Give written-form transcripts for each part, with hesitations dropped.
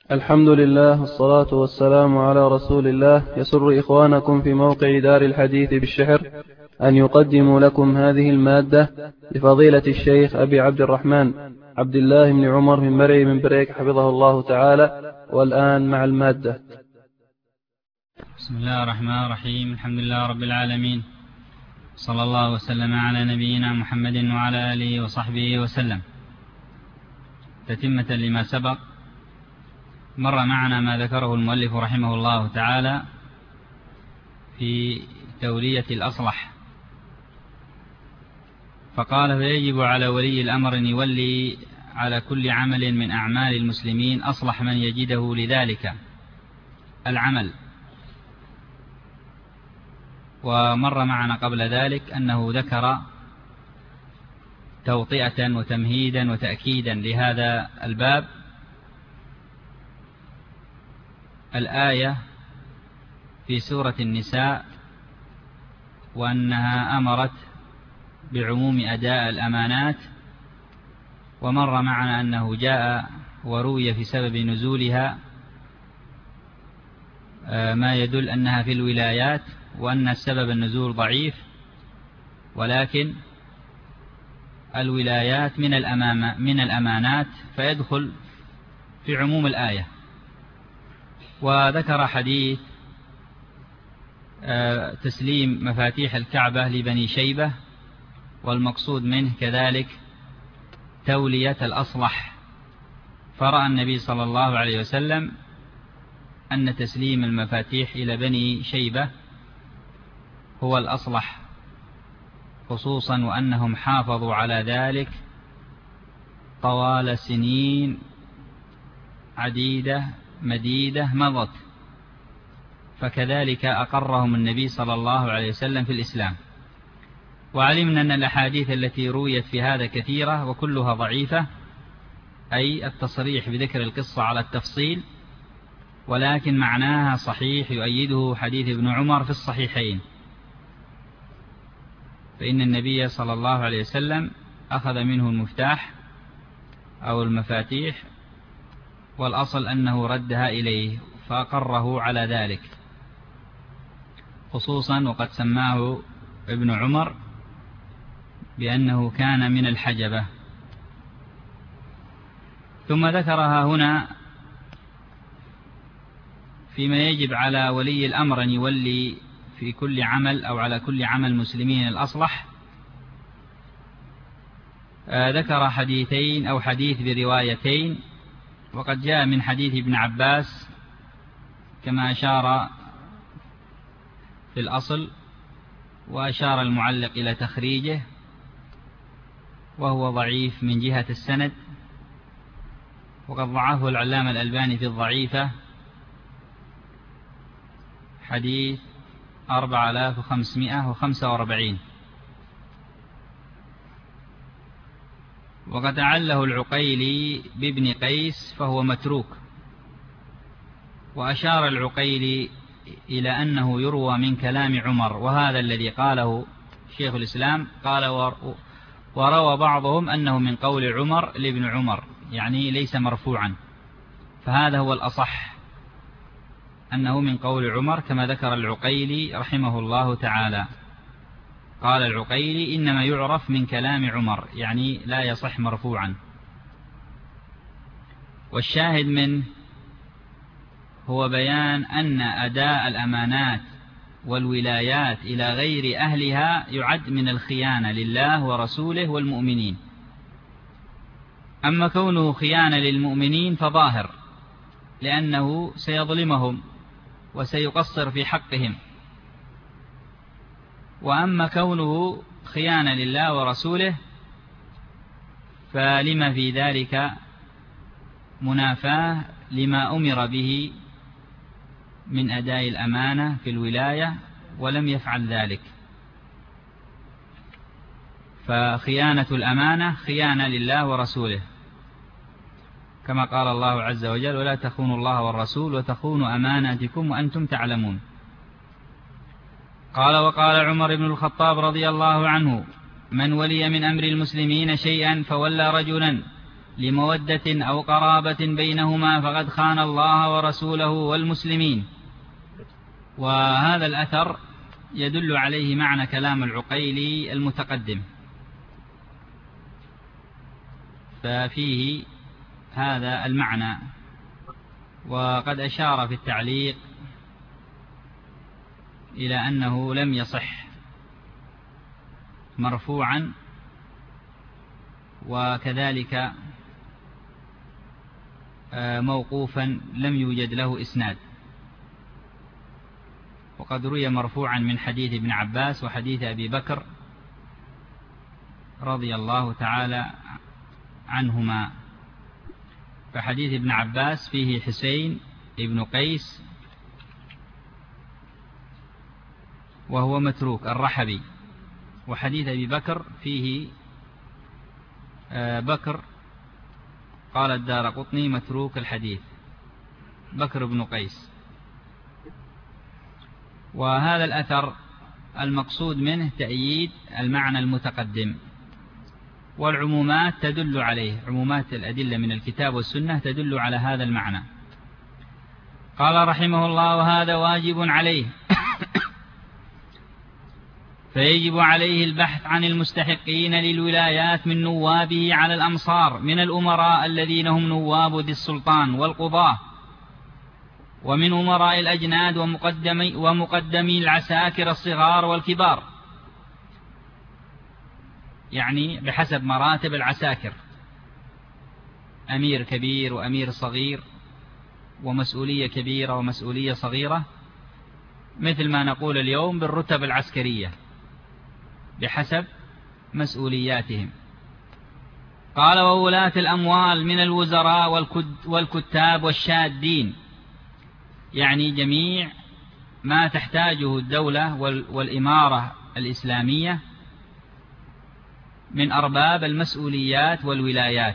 الحمد لله والصلاة والسلام على رسول الله. يسر إخوانكم في موقع دار الحديث بالشحر أن يقدموا لكم هذه المادة لفضيلة الشيخ أبي عبد الرحمن عبد الله بن عمر من مرعي من بريك حفظه الله تعالى. والآن مع المادة. بسم الله الرحمن الرحيم. الحمد لله رب العالمين، صلى الله وسلم على نبينا محمد وعلى آله وصحبه وسلم. تتمة لما سبق، مر معنا ما ذكره المؤلف رحمه الله تعالى في تولية الأصلح، فقال: فيجب على ولي الأمر أن يولي على كل عمل من أعمال المسلمين أصلح من يجده لذلك العمل. ومر معنا قبل ذلك أنه ذكر توطئة وتمهيدا وتأكيدا لهذا الباب الآية في سورة النساء، وأنها أمرت بعموم أداء الأمانات. ومر معنا أنه جاء وروي في سبب نزولها ما يدل أنها في الولايات، وأن السبب النزول ضعيف، ولكن الولايات من الأمانات فيدخل في عموم الآية. وذكر حديث تسليم مفاتيح الكعبة لبني شيبة، والمقصود منه كذلك تولية الأصلح. فرأى النبي صلى الله عليه وسلم أن تسليم المفاتيح إلى بني شيبة هو الأصلح، خصوصا وأنهم حافظوا على ذلك طوال سنين عديدة مديدة مضت، فكذلك أقرهم النبي صلى الله عليه وسلم في الإسلام. وعلمنا أن الأحاديث التي رويت في هذا كثيرة وكلها ضعيفة، أي التصريح بذكر القصة على التفصيل، ولكن معناها صحيح يؤيده حديث ابن عمر في الصحيحين، فإن النبي صلى الله عليه وسلم أخذ منه المفتاح أو المفاتيح، والأصل أنه ردها إليه فأقره على ذلك، خصوصا وقد سماه ابن عمر بأنه كان من الحجبة. ثم ذكرها هنا فيما يجب على ولي الأمر أن يولي في كل عمل أو على كل عمل مسلمين الأصلح. ذكر حديثين أو حديث بروايتين، وقد جاء من حديث ابن عباس كما أشار في الأصل، وأشار المعلق إلى تخريجه، وهو ضعيف من جهة السند، وقد ضعفه العلامة الألباني في الضعيفة، حديث 4545. وقد أعله العقيلي بابن قيس فهو متروك، وأشار العقيلي إلى أنه يروى من كلام عمر، وهذا الذي قاله شيخ الإسلام. قال: وروى بعضهم أنه من قول عمر لابن عمر، يعني ليس مرفوعا، فهذا هو الأصح، أنه من قول عمر كما ذكر العقيلي رحمه الله تعالى. قال العقيلي: إنما يعرف من كلام عمر، يعني لا يصح مرفوعا. والشاهد منه هو بيان أن أداء الأمانات والولايات إلى غير أهلها يعد من الخيانة لله ورسوله والمؤمنين. أما كونه خيانة للمؤمنين فظاهر، لأنه سيظلمهم وسيقصر في حقهم. وأما كونه خيانة لله ورسوله فلما في ذلك منافاة لما أمر به من أداء الأمانة في الولاية، ولم يفعل ذلك. فخيانة الأمانة خيانة لله ورسوله، كما قال الله عز وجل: ولا تخونوا الله والرسول وتخونوا أماناتكم وأنتم تعلمون. قال: وقال عمر بن الخطاب رضي الله عنه: من ولي من أمر المسلمين شيئا فولى رجلا لمودة أو قرابة بينهما فقد خان الله ورسوله والمسلمين. وهذا الأثر يدل عليه معنى كلام العقيلي المتقدم، ففيه هذا المعنى. وقد أشار في التعليق إلى أنه لم يصح مرفوعا، وكذلك موقوفا لم يوجد له إسناد. وقد روي مرفوعا من حديث ابن عباس وحديث أبي بكر رضي الله تعالى عنهما. فحديث ابن عباس فيه حسين ابن قيس وهو متروك الرحبي، وحديث أبي بكر فيه بكر قال الدارقطني متروك الحديث بكر بن قيس. وهذا الأثر المقصود منه تأييد المعنى المتقدم، والعمومات تدل عليه، عمومات الأدلة من الكتاب والسنة تدل على هذا المعنى. قال رحمه الله: وهذا واجب عليه فيجب عليه البحث عن المستحقين للولايات من نوابه على الأمصار من الأمراء الذين هم نواب ذي السلطان والقضاة، ومن أمراء الأجناد ومقدمي العساكر الصغار والكبار، يعني بحسب مراتب العساكر، أمير كبير وأمير صغير ومسؤولية كبيرة ومسؤولية صغيرة، مثل ما نقول اليوم بالرتب العسكرية بحسب مسؤولياتهم. قال: وولاة الأموال من الوزراء والكتاب والشادين، يعني جميع ما تحتاجه الدولة والإمارة الإسلامية من أرباب المسؤوليات والولايات.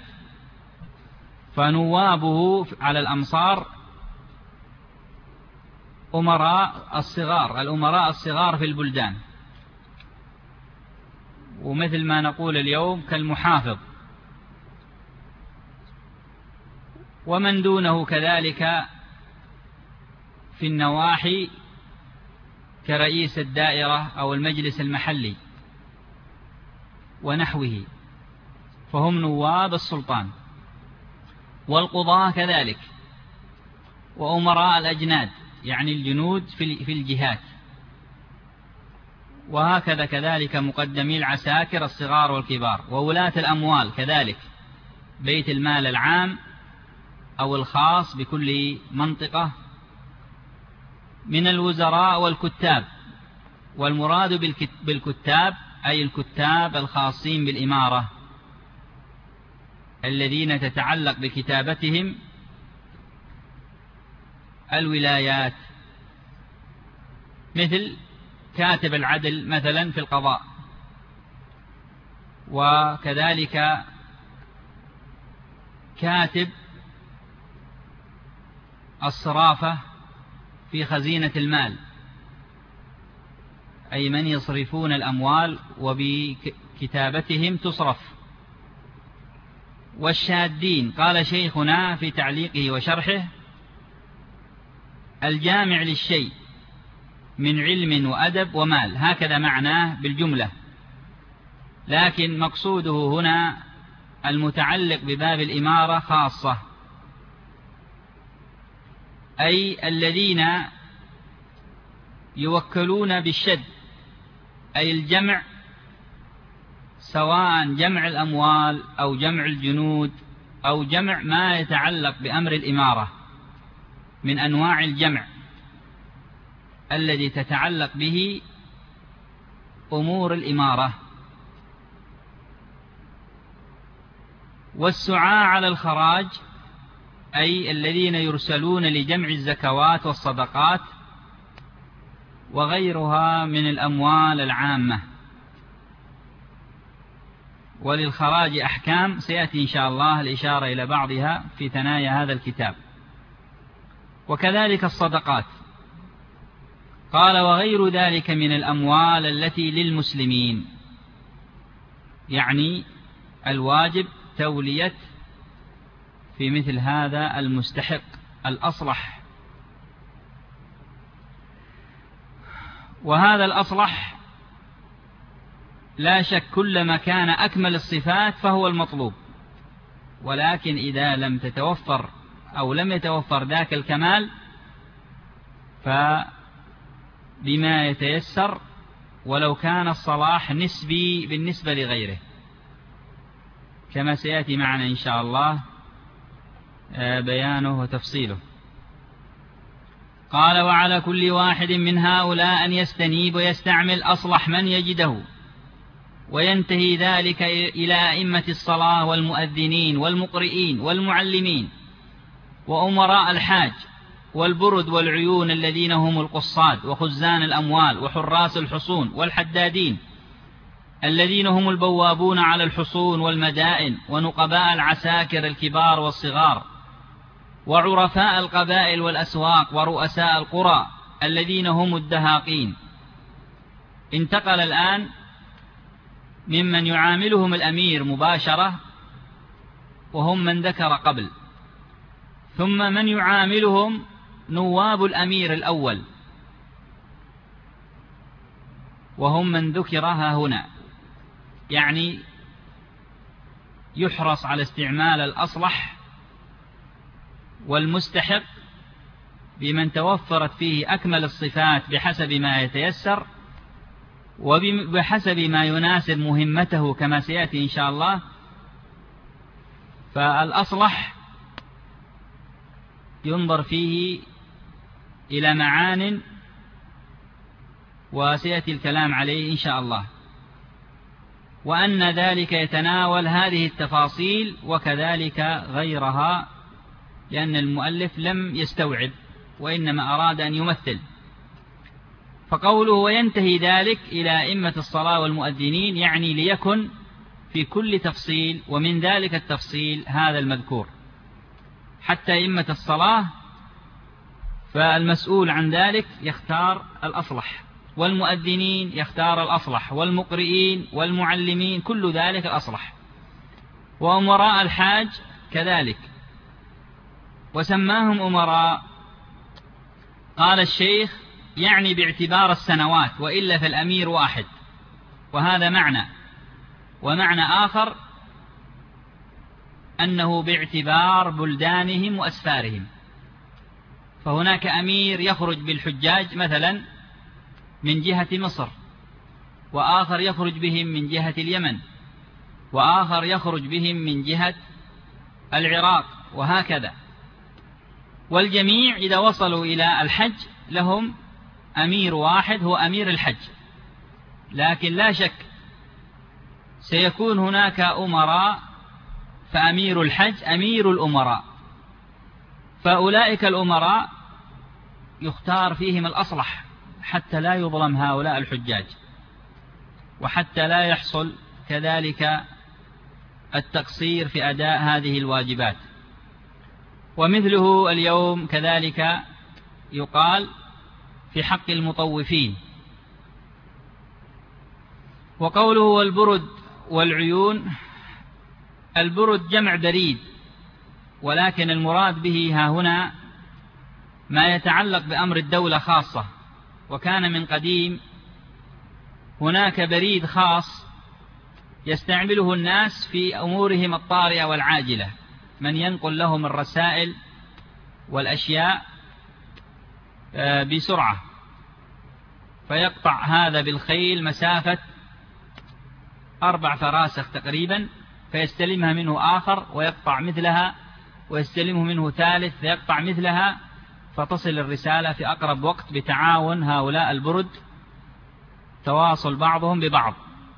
فنوابه على الأمصار الأمراء الصغار في البلدان، ومثل ما نقول اليوم كالمحافظ، ومن دونه كذلك في النواحي كرئيس الدائرة أو المجلس المحلي ونحوه، فهم نواب السلطان. والقضاة كذلك، وأمراء الأجناد يعني الجنود في الجهات، وهكذا كذلك مقدمي العساكر الصغار والكبار. وولاة الأموال كذلك، بيت المال العام أو الخاص بكل منطقة، من الوزراء والكتاب. والمراد بالكتاب أي الكتاب الخاصين بالإمارة الذين تتعلق بكتابتهم الولايات، مثل كاتب العدل مثلا في القضاء، وكذلك كاتب الصرافة في خزينة المال، أي من يصرفون الأموال وبكتابتهم تصرف. والشادين قال شيخنا في تعليقه وشرحه: الجامع للشيء من علم وأدب ومال، هكذا معناه بالجملة، لكن مقصوده هنا المتعلق بباب الإمارة خاصة، أي الذين يوكلون بالشد، أي الجمع، سواء جمع الأموال أو جمع الجنود أو جمع ما يتعلق بأمر الإمارة من أنواع الجمع الذي تتعلق به أمور الإمارة. والسعاة على الخراج، أي الذين يرسلون لجمع الزكوات والصدقات وغيرها من الأموال العامة. وللخراج أحكام سيأتي إن شاء الله الإشارة إلى بعضها في ثنايا هذا الكتاب. وكذلك الصدقات. قال: وغير ذلك من الأموال التي للمسلمين، يعني الواجب تولية في مثل هذا المستحق الأصلح. وهذا الأصلح لا شك كلما كان أكمل الصفات فهو المطلوب، ولكن إذا لم تتوفر أو لم يتوفر ذاك الكمال فبما يتيسر، ولو كان الصلاح نسبي بالنسبة لغيره، كما سيأتي معنا إن شاء الله بيانه وتفصيله. قال: وعلى كل واحد من هؤلاء أن يستنيب ويستعمل أصلح من يجده، وينتهي ذلك إلى أئمة الصلاة والمؤذنين والمقرئين والمعلمين وأمراء الحاج والبرد والعيون الذين هم القصاد وخزان الأموال وحراس الحصون والحدادين الذين هم البوابون على الحصون والمدائن ونقباء العساكر الكبار والصغار وعرفاء القبائل والأسواق ورؤساء القرى الذين هم الدهاقين. انتقل الآن ممن يعاملهم الأمير مباشرة وهم من ذكر قبل، ثم من يعاملهم نواب الأمير الأول وهم من ذكرها هنا، يعني يحرص على استعمال الأصلح والمستحق بمن توفرت فيه أكمل الصفات بحسب ما يتيسر وبحسب ما يناسب مهمته كما سيأتي إن شاء الله. فالأصلح ينظر فيه إلى معان وسيأتي الكلام عليه إن شاء الله، وأن ذلك يتناول هذه التفاصيل وكذلك غيرها، لأن المؤلف لم يستوعب وإنما أراد أن يمثل. فقوله وينتهي ذلك إلى أئمة الصلاة والمؤذنين يعني ليكن في كل تفصيل، ومن ذلك التفصيل هذا المذكور، حتى أئمة الصلاة فالمسؤول عن ذلك يختار الأصلح، والمؤذنين يختار الأصلح، والمقرئين والمعلمين كل ذلك الأصلح، وأمراء الحاج كذلك. وسماهم أمراء، قال الشيخ يعني باعتبار السنوات، وإلا فالأمير واحد، وهذا معنى. ومعنى آخر أنه باعتبار بلدانهم وأسفارهم، فهناك أمير يخرج بالحجاج مثلا من جهة مصر، وآخر يخرج بهم من جهة اليمن، وآخر يخرج بهم من جهة العراق، وهكذا. والجميع إذا وصلوا إلى الحج لهم أمير واحد هو أمير الحج، لكن لا شك سيكون هناك أمراء، فأمير الحج أمير الأمراء، فأولئك الأمراء يختار فيهم الأصلح حتى لا يظلم هؤلاء الحجاج، وحتى لا يحصل كذلك التقصير في أداء هذه الواجبات. ومثله اليوم كذلك يقال في حق المطوفين. وقوله والبرد والعيون، البرد جمع بريد، ولكن المراد به ها هنا ما يتعلق بأمر الدولة خاصة. وكان من قديم هناك بريد خاص يستعمله الناس في أمورهم الطارئة والعاجلة، من ينقل لهم الرسائل والأشياء بسرعة، فيقطع هذا بالخيل مسافة 4 فراسخ تقريبا، فيستلمها منه آخر ويقطع مثلها، ويستلمه منه ثالث فيقطع مثلها، فتصل الرسالة في أقرب وقت بتعاون هؤلاء البرد، تواصل بعضهم ببعض.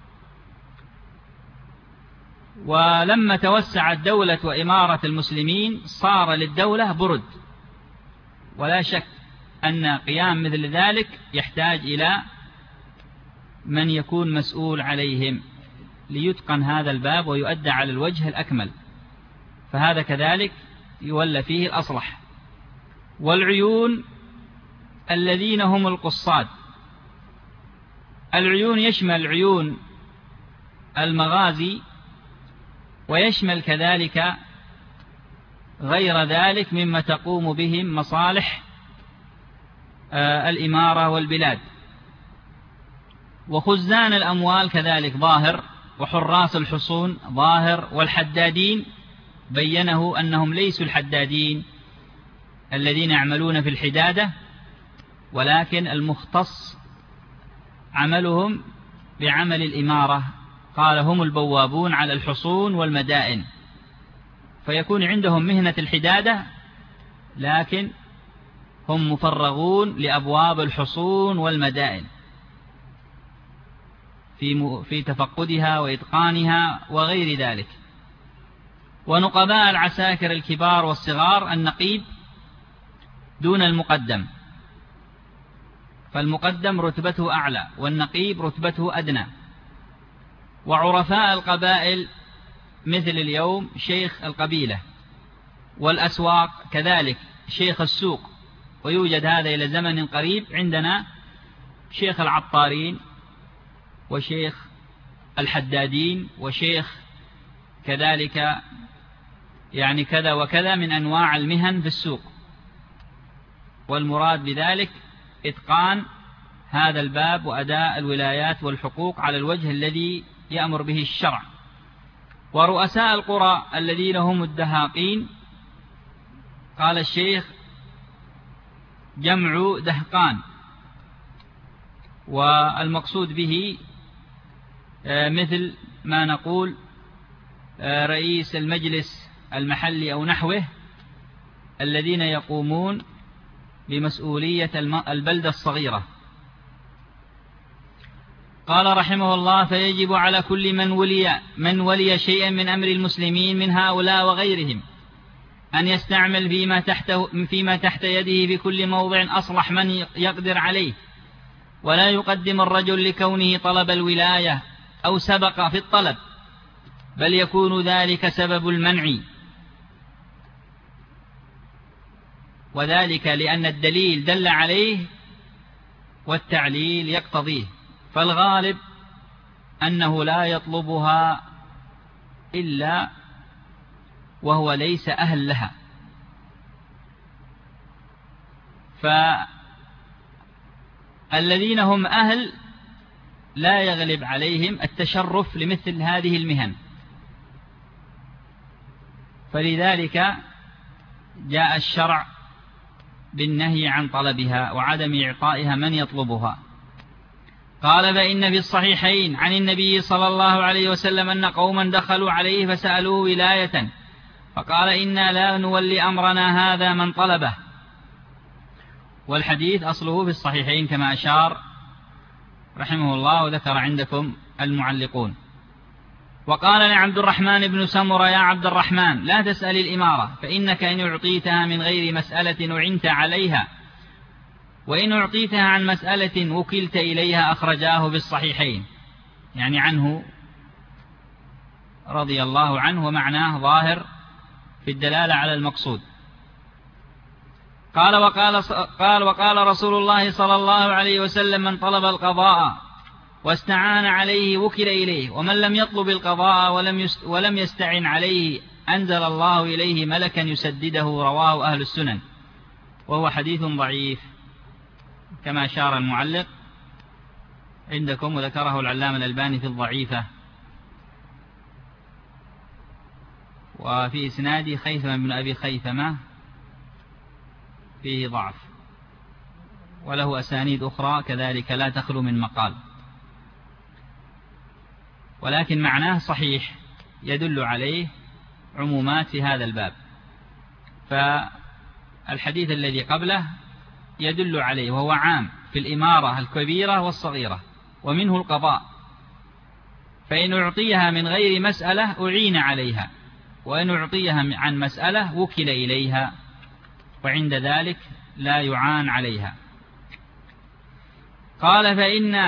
ولما توسعت دولة وإمارة المسلمين صار للدولة برد، ولا شك أن قيام مثل ذلك يحتاج إلى من يكون مسؤول عليهم ليتقن هذا الباب ويؤدى على الوجه الأكمل، فهذا كذلك يولى فيه الأصلح. والعيون الذين هم القصاد، العيون يشمل عيون المغازي، ويشمل كذلك غير ذلك مما تقوم بهم مصالح الإمارة والبلاد. وخزان الأموال كذلك ظاهر، وحراس الحصون ظاهر، والحدادين بينه أنهم ليسوا الحدادين الذين يعملون في الحدادة، ولكن المختص عملهم بعمل الإمارة، قال هم البوابون على الحصون والمدائن، فيكون عندهم مهنة الحدادة لكن هم مفرغون لأبواب الحصون والمدائن في تفقدها وإتقانها وغير ذلك. ونقباء العساكر الكبار والصغار النقيب دون المقدم، فالمقدم رتبته أعلى والنقيب رتبته أدنى. وعرفاء القبائل مثل اليوم شيخ القبيلة، والأسواق كذلك شيخ السوق، ويوجد هذا إلى زمن قريب عندنا شيخ العطارين وشيخ الحدادين وشيخ كذلك يعني كذا وكذا من أنواع المهن في السوق. والمراد بذلك إتقان هذا الباب وأداء الولايات والحقوق على الوجه الذي يأمر به الشرع. ورؤساء القرى الذين هم الدهاقين، قال الشيخ جمع دهقان، والمقصود به مثل ما نقول رئيس المجلس المحلي أو نحوه، الذين يقومون بمسؤولية البلدة الصغيرة. قال رحمه الله: فيجب على كل من ولي شيئا من أمر المسلمين من هؤلاء وغيرهم أن يستعمل فيما تحت يده بكل موضع أصلح من يقدر عليه، ولا يقدم الرجل لكونه طلب الولاية أو سبق في الطلب، بل يكون ذلك سبب المنع، وذلك لأن الدليل دل عليه والتعليل يقتضيه، فالغالب أنه لا يطلبها إلا وهو ليس أهل لها. فالذين هم أهل لا يغلب عليهم التشرف لمثل هذه المهن، فلذلك جاء الشرع بالنهي عن طلبها وعدم إعطائها من يطلبها. قال: فإن في الصحيحين عن النبي صلى الله عليه وسلم أن قوما دخلوا عليه فسألوه ولاية، فقال: إنا لا نولي أمرنا هذا من طلبه. والحديث أصله في الصحيحين كما أشار رحمه الله، وذكر عندكم المعلقون. وقال لعبد الرحمن بن سمرة: يا عبد الرحمن، لا تسأل الإمارة، فإنك إن أعطيتها من غير مسألة أعنت عليها، وإن أعطيتها عن مسألة وكلت إليها. أخرجاه بالصحيحين، يعني عنه رضي الله عنه، ومعناه ظاهر في الدلالة على المقصود. قال وقال رسول الله صلى الله عليه وسلم: من طلب القضاء واستعان عليه وكل إليه، ومن لم يطلب القضاء ولم يستعن عليه أنزل الله إليه ملكا يسدده. رواه أهل السنن، وهو حديث ضعيف كما أشار المعلق عندكم، وذكره العلامة الألباني في الضعيفة. وفي إسناد خيثمة بن أبي خيثمة فيه ضعف، وله أسانيد أخرى كذلك لا تخلو من مقال، ولكن معناه صحيح يدل عليه عمومات في هذا الباب. فالحديث الذي قبله يدل عليه، وهو عام في الإمارة الكبيرة والصغيرة، ومنه القضاء. فإن أعطيها من غير مسألة أعين عليها، وإن أعطيها عن مسألة وكل إليها، وعند ذلك لا يعان عليها. قال: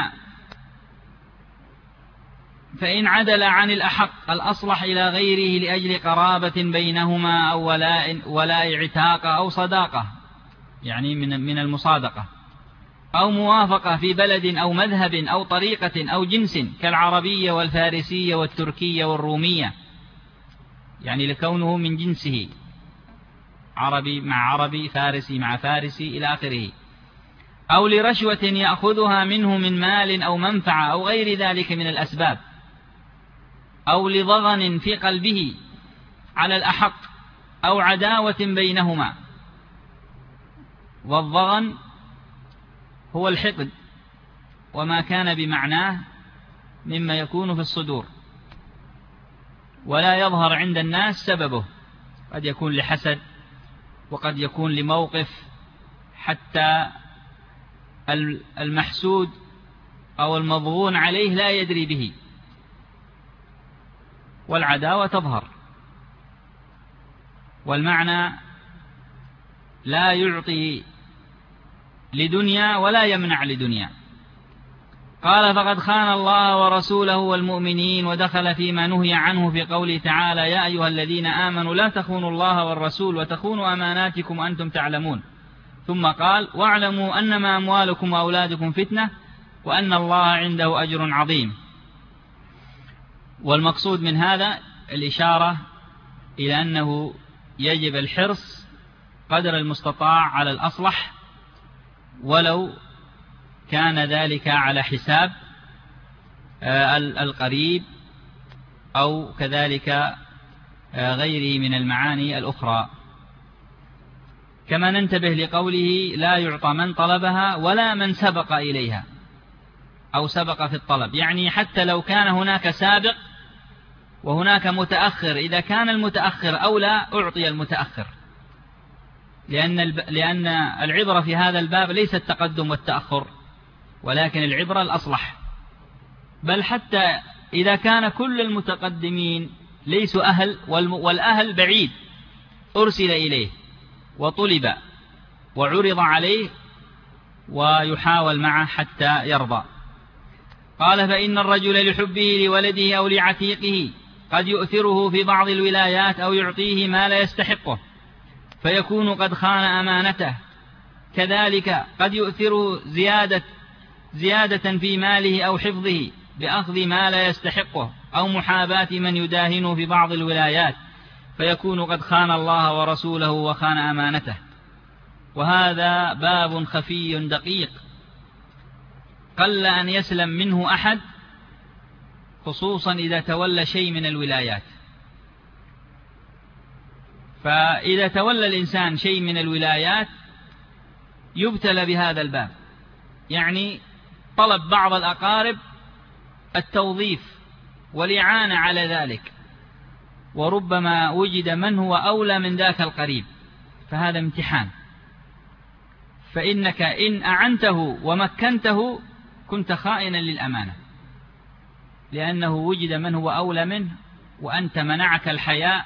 فإن عدل عن الأحق الأصلح إلى غيره لأجل قرابة بينهما أو ولاء عتاق أو صداقة، يعني من المصادقة، أو موافقة في بلد أو مذهب أو طريقة أو جنس كالعربية والفارسية والتركية والرومية، يعني لكونه من جنسه، عربي مع عربي، فارسي مع فارسي إلى آخره، أو لرشوة يأخذها منه من مال أو منفعة أو غير ذلك من الأسباب، أو لضغن في قلبه على الأحق، أو عداوة بينهما. والضغن هو الحقد وما كان بمعناه مما يكون في الصدور ولا يظهر عند الناس سببه، قد يكون لحسد وقد يكون لموقف حتى المحسود أو المضغون عليه لا يدري به، والعداوة تظهر. والمعنى لا يعطي لدنيا ولا يمنع لدنيا. قال فقد خان الله ورسوله والمؤمنين، ودخل فيما نهي عنه في قوله تعالى يا أيها الذين آمنوا لا تخونوا الله والرسول وتخونوا أماناتكم وأنتم تعلمون. ثم قال واعلموا أنما أموالكم وأولادكم فتنة وأن الله عنده أجر عظيم. والمقصود من هذا الإشارة إلى أنه يجب الحرص قدر المستطاع على الأصلح، ولو كان ذلك على حساب القريب أو كذلك غيره من المعاني الأخرى. كما ننتبه لقوله لا يعطى من طلبها ولا من سبق إليها أو سبق في الطلب، يعني حتى لو كان هناك سابق وهناك متأخر، إذا كان المتأخر أولى أعطي المتأخر، لأن العبرة في هذا الباب ليس التقدم والتأخر، ولكن العبرة الأصلح. بل حتى إذا كان كل المتقدمين ليسوا أهل والأهل بعيد أرسل إليه وطلب وعرض عليه ويحاول معه حتى يرضى. قال فإن الرجل لحبه لولده أو لعتيقه قد يؤثره في بعض الولايات أو يعطيه ما لا يستحقه فيكون قد خان أمانته، كذلك قد يؤثره زيادة في ماله أو حفظه بأخذ ما لا يستحقه أو محاباة من يداهنه في بعض الولايات فيكون قد خان الله ورسوله وخان أمانته. وهذا باب خفي دقيق قل أن يسلم منه أحد، خصوصا إذا تولى شيء من الولايات. فإذا تولى الإنسان شيء من الولايات يبتلى بهذا الباب، يعني طلب بعض الأقارب التوظيف والإعانة على ذلك، وربما وجد من هو أولى من ذاك القريب، فهذا امتحان. فإنك إن أعنته ومكنته كنت خائنا للأمانة، لأنه وجد من هو أولى منه وأنت منعك الحياء،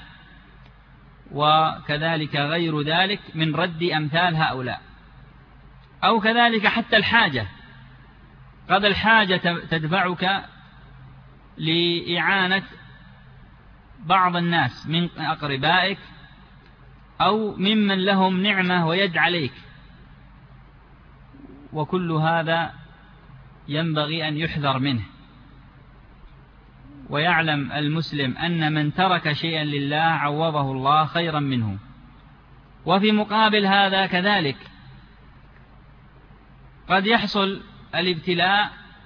وكذلك غير ذلك من رد أمثال هؤلاء. أو كذلك حتى الحاجة، قد الحاجة تدفعك لإعانة بعض الناس من أقربائك أو ممن لهم نعمة ويد عليك، وكل هذا ينبغي أن يحذر منه. ويعلم المسلم أن من ترك شيئا لله عوضه الله خيرا منه. وفي مقابل هذا كذلك قد يحصل الابتلاء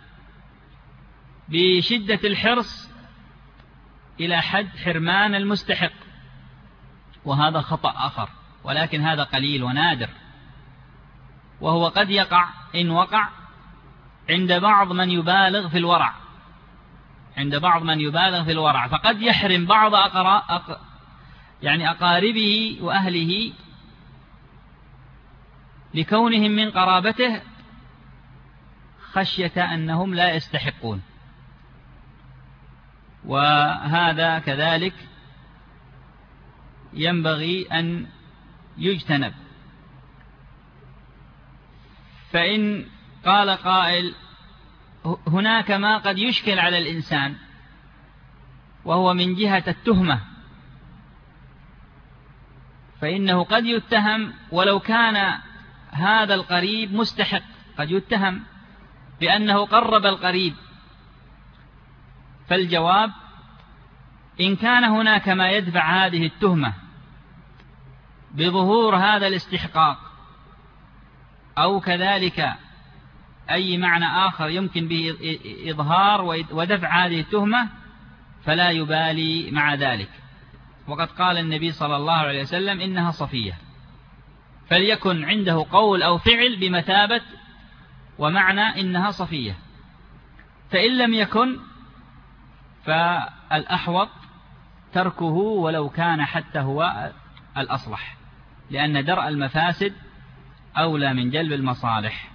بشدة الحرص إلى حد حرمان المستحق، وهذا خطأ آخر، ولكن هذا قليل ونادر، وهو قد يقع إن وقع عند بعض من يبالغ في الورع، فقد يحرم بعض أقاربه وأهله لكونهم من قرابته خشية أنهم لا يستحقون، وهذا كذلك ينبغي أن يجتنب. فإن قال قائل هناك ما قد يشكل على الإنسان وهو من جهة التهمة، فإنه قد يتهم ولو كان هذا القريب مستحق، قد يتهم بأنه قرب القريب. فالجواب إن كان هناك ما يدفع هذه التهمة بظهور هذا الاستحقاق أو كذلك أي معنى آخر يمكن به إظهار ودفع هذه التهمة فلا يبالي مع ذلك. وقد قال النبي صلى الله عليه وسلم إنها صفية، فليكن عنده قول أو فعل بمثابة ومعنى إنها صفية. فإن لم يكن فالأحوط تركه ولو كان حتى هو الأصلح، لأن درء المفاسد أولى من جلب المصالح.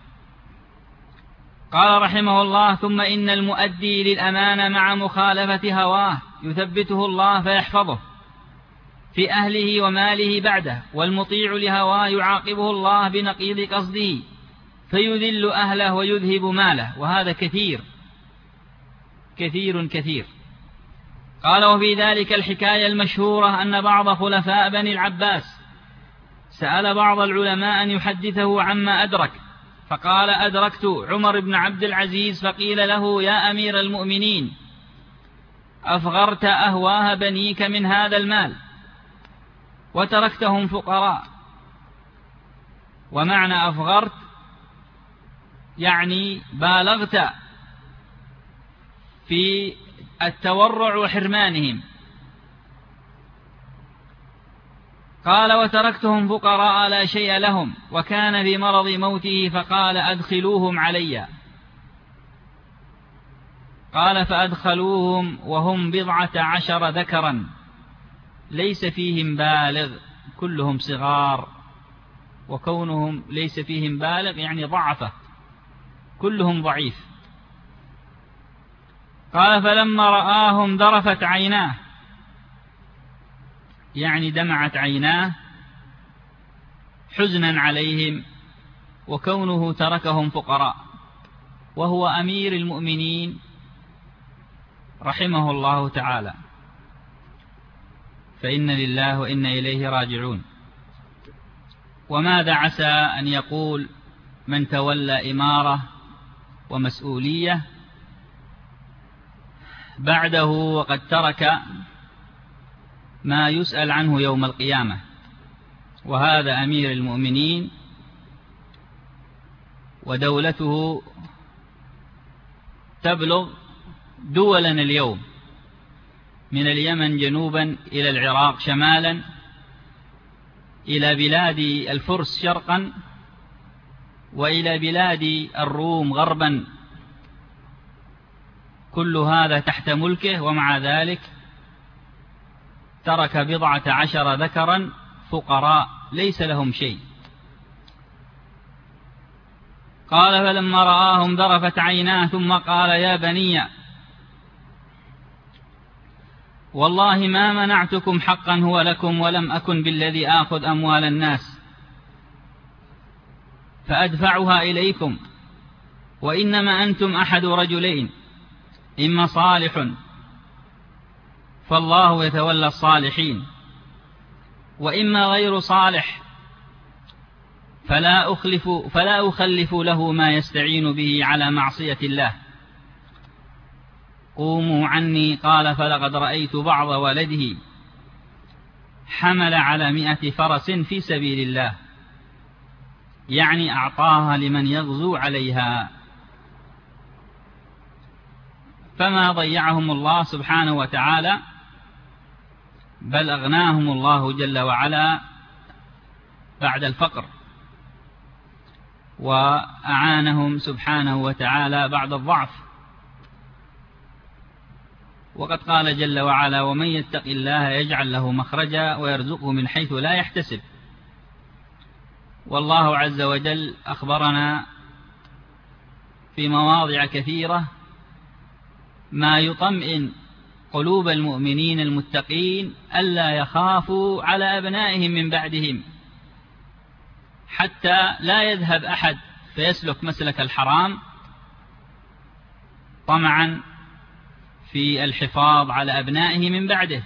قال رحمه الله: ثم إن المؤدي للأمانة مع مخالفة هواه يثبته الله فيحفظه في أهله وماله بعده، والمطيع لهواه يعاقبه الله بنقيض قصده فيذل أهله ويذهب ماله، وهذا كثير كثير كثير. قال: وفي ذلك الحكاية المشهورة أن بعض خلفاء بني العباس سأل بعض العلماء أن يحدثه عما أدرك، فقال: أدركت عمر بن عبد العزيز، فقيل له: يا أمير المؤمنين، أفغرت أهواه بنيك من هذا المال وتركتهم فقراء. ومعنى أفغرت يعني بالغت في التورع وحرمانهم. قال: وتركتهم فقراء لا شيء لهم، وكان في مرض موته فقال: أدخلوهم علي. قال: فأدخلوهم وهم 12 ذكرا ليس فيهم بالغ، كلهم صغار، وكونهم ليس فيهم بالغ يعني ضعفة، كلهم ضعيف. قال: فلما رآهم ذرفت عيناه، يعني دمعت عيناه حزنا عليهم، وكونه تركهم فقراء وهو أمير المؤمنين رحمه الله تعالى. فإن لله وإنا إليه راجعون. وماذا عسى أن يقول من تولى إمارة ومسؤولية بعده وقد ترك ما يسأل عنه يوم القيامة، وهذا أمير المؤمنين ودولته تبلغ دولا اليوم، من اليمن جنوبا إلى العراق شمالا، إلى بلاد الفرس شرقا، وإلى بلاد الروم غربا، كل هذا تحت ملكه، ومع ذلك ترك 12 ذكرا فقراء ليس لهم شيء. قال: فلما رآهم ذرفت عيناه، ثم قال: يا بني، والله ما منعتكم حقا هو لكم، ولم أكن بالذي آخذ أموال الناس فأدفعها إليكم، وإنما أنتم أحد رجلين، إما صالح فالله يتولى الصالحين، وإما غير صالح فلا أخلف له ما يستعين به على معصية الله، قوموا عني. قال: فلقد رأيت بعض ولده حمل على 100 فرس في سبيل الله، يعني أعطاها لمن يغزو عليها، فما ضيعهم الله سبحانه وتعالى، بل أغناهم الله جل وعلا بعد الفقر، وأعانهم سبحانه وتعالى بعد الضعف. وقد قال جل وعلا: ومن يتق الله يجعل له مخرجا ويرزقه من حيث لا يحتسب. والله عز وجل أخبرنا في مواضع كثيرة ما يطمئن قلوب المؤمنين المتقين ألا يخافوا على أبنائهم من بعدهم، حتى لا يذهب أحد فيسلك مسلك الحرام طمعا في الحفاظ على أبنائه من بعده،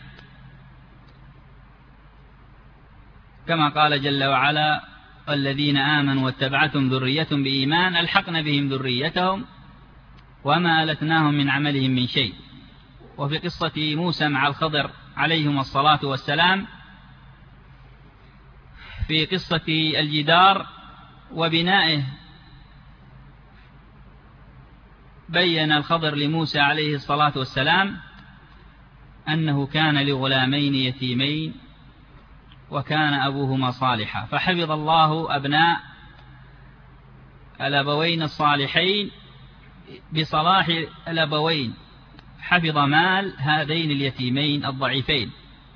كما قال جل وعلا: والذين آمنوا واتبعتهم ذريتهم بإيمان ألحقنا بهم ذريتهم وما ألتناهم من عملهم من شيء. وفي قصة موسى مع الخضر عليهم الصلاة والسلام في قصة الجدار وبنائه بين الخضر لموسى عليه الصلاة والسلام أنه كان لغلامين يتيمين وكان أبوهما صالحا، فحفظ الله أبناء الأبوين الصالحين بصلاح الأبوين، حفظ مال هذين اليتيمين الضعيفين.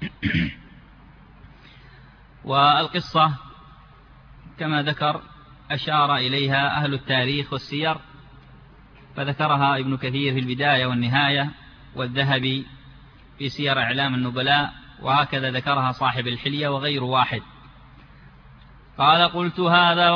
والقصة كما ذكر أشار إليها أهل التاريخ والسير، فذكرها ابن كثير في البداية والنهاية، والذهبي في سير إعلام النبلاء، وهكذا ذكرها صاحب الحلية وغير واحد. قال: قلت هذا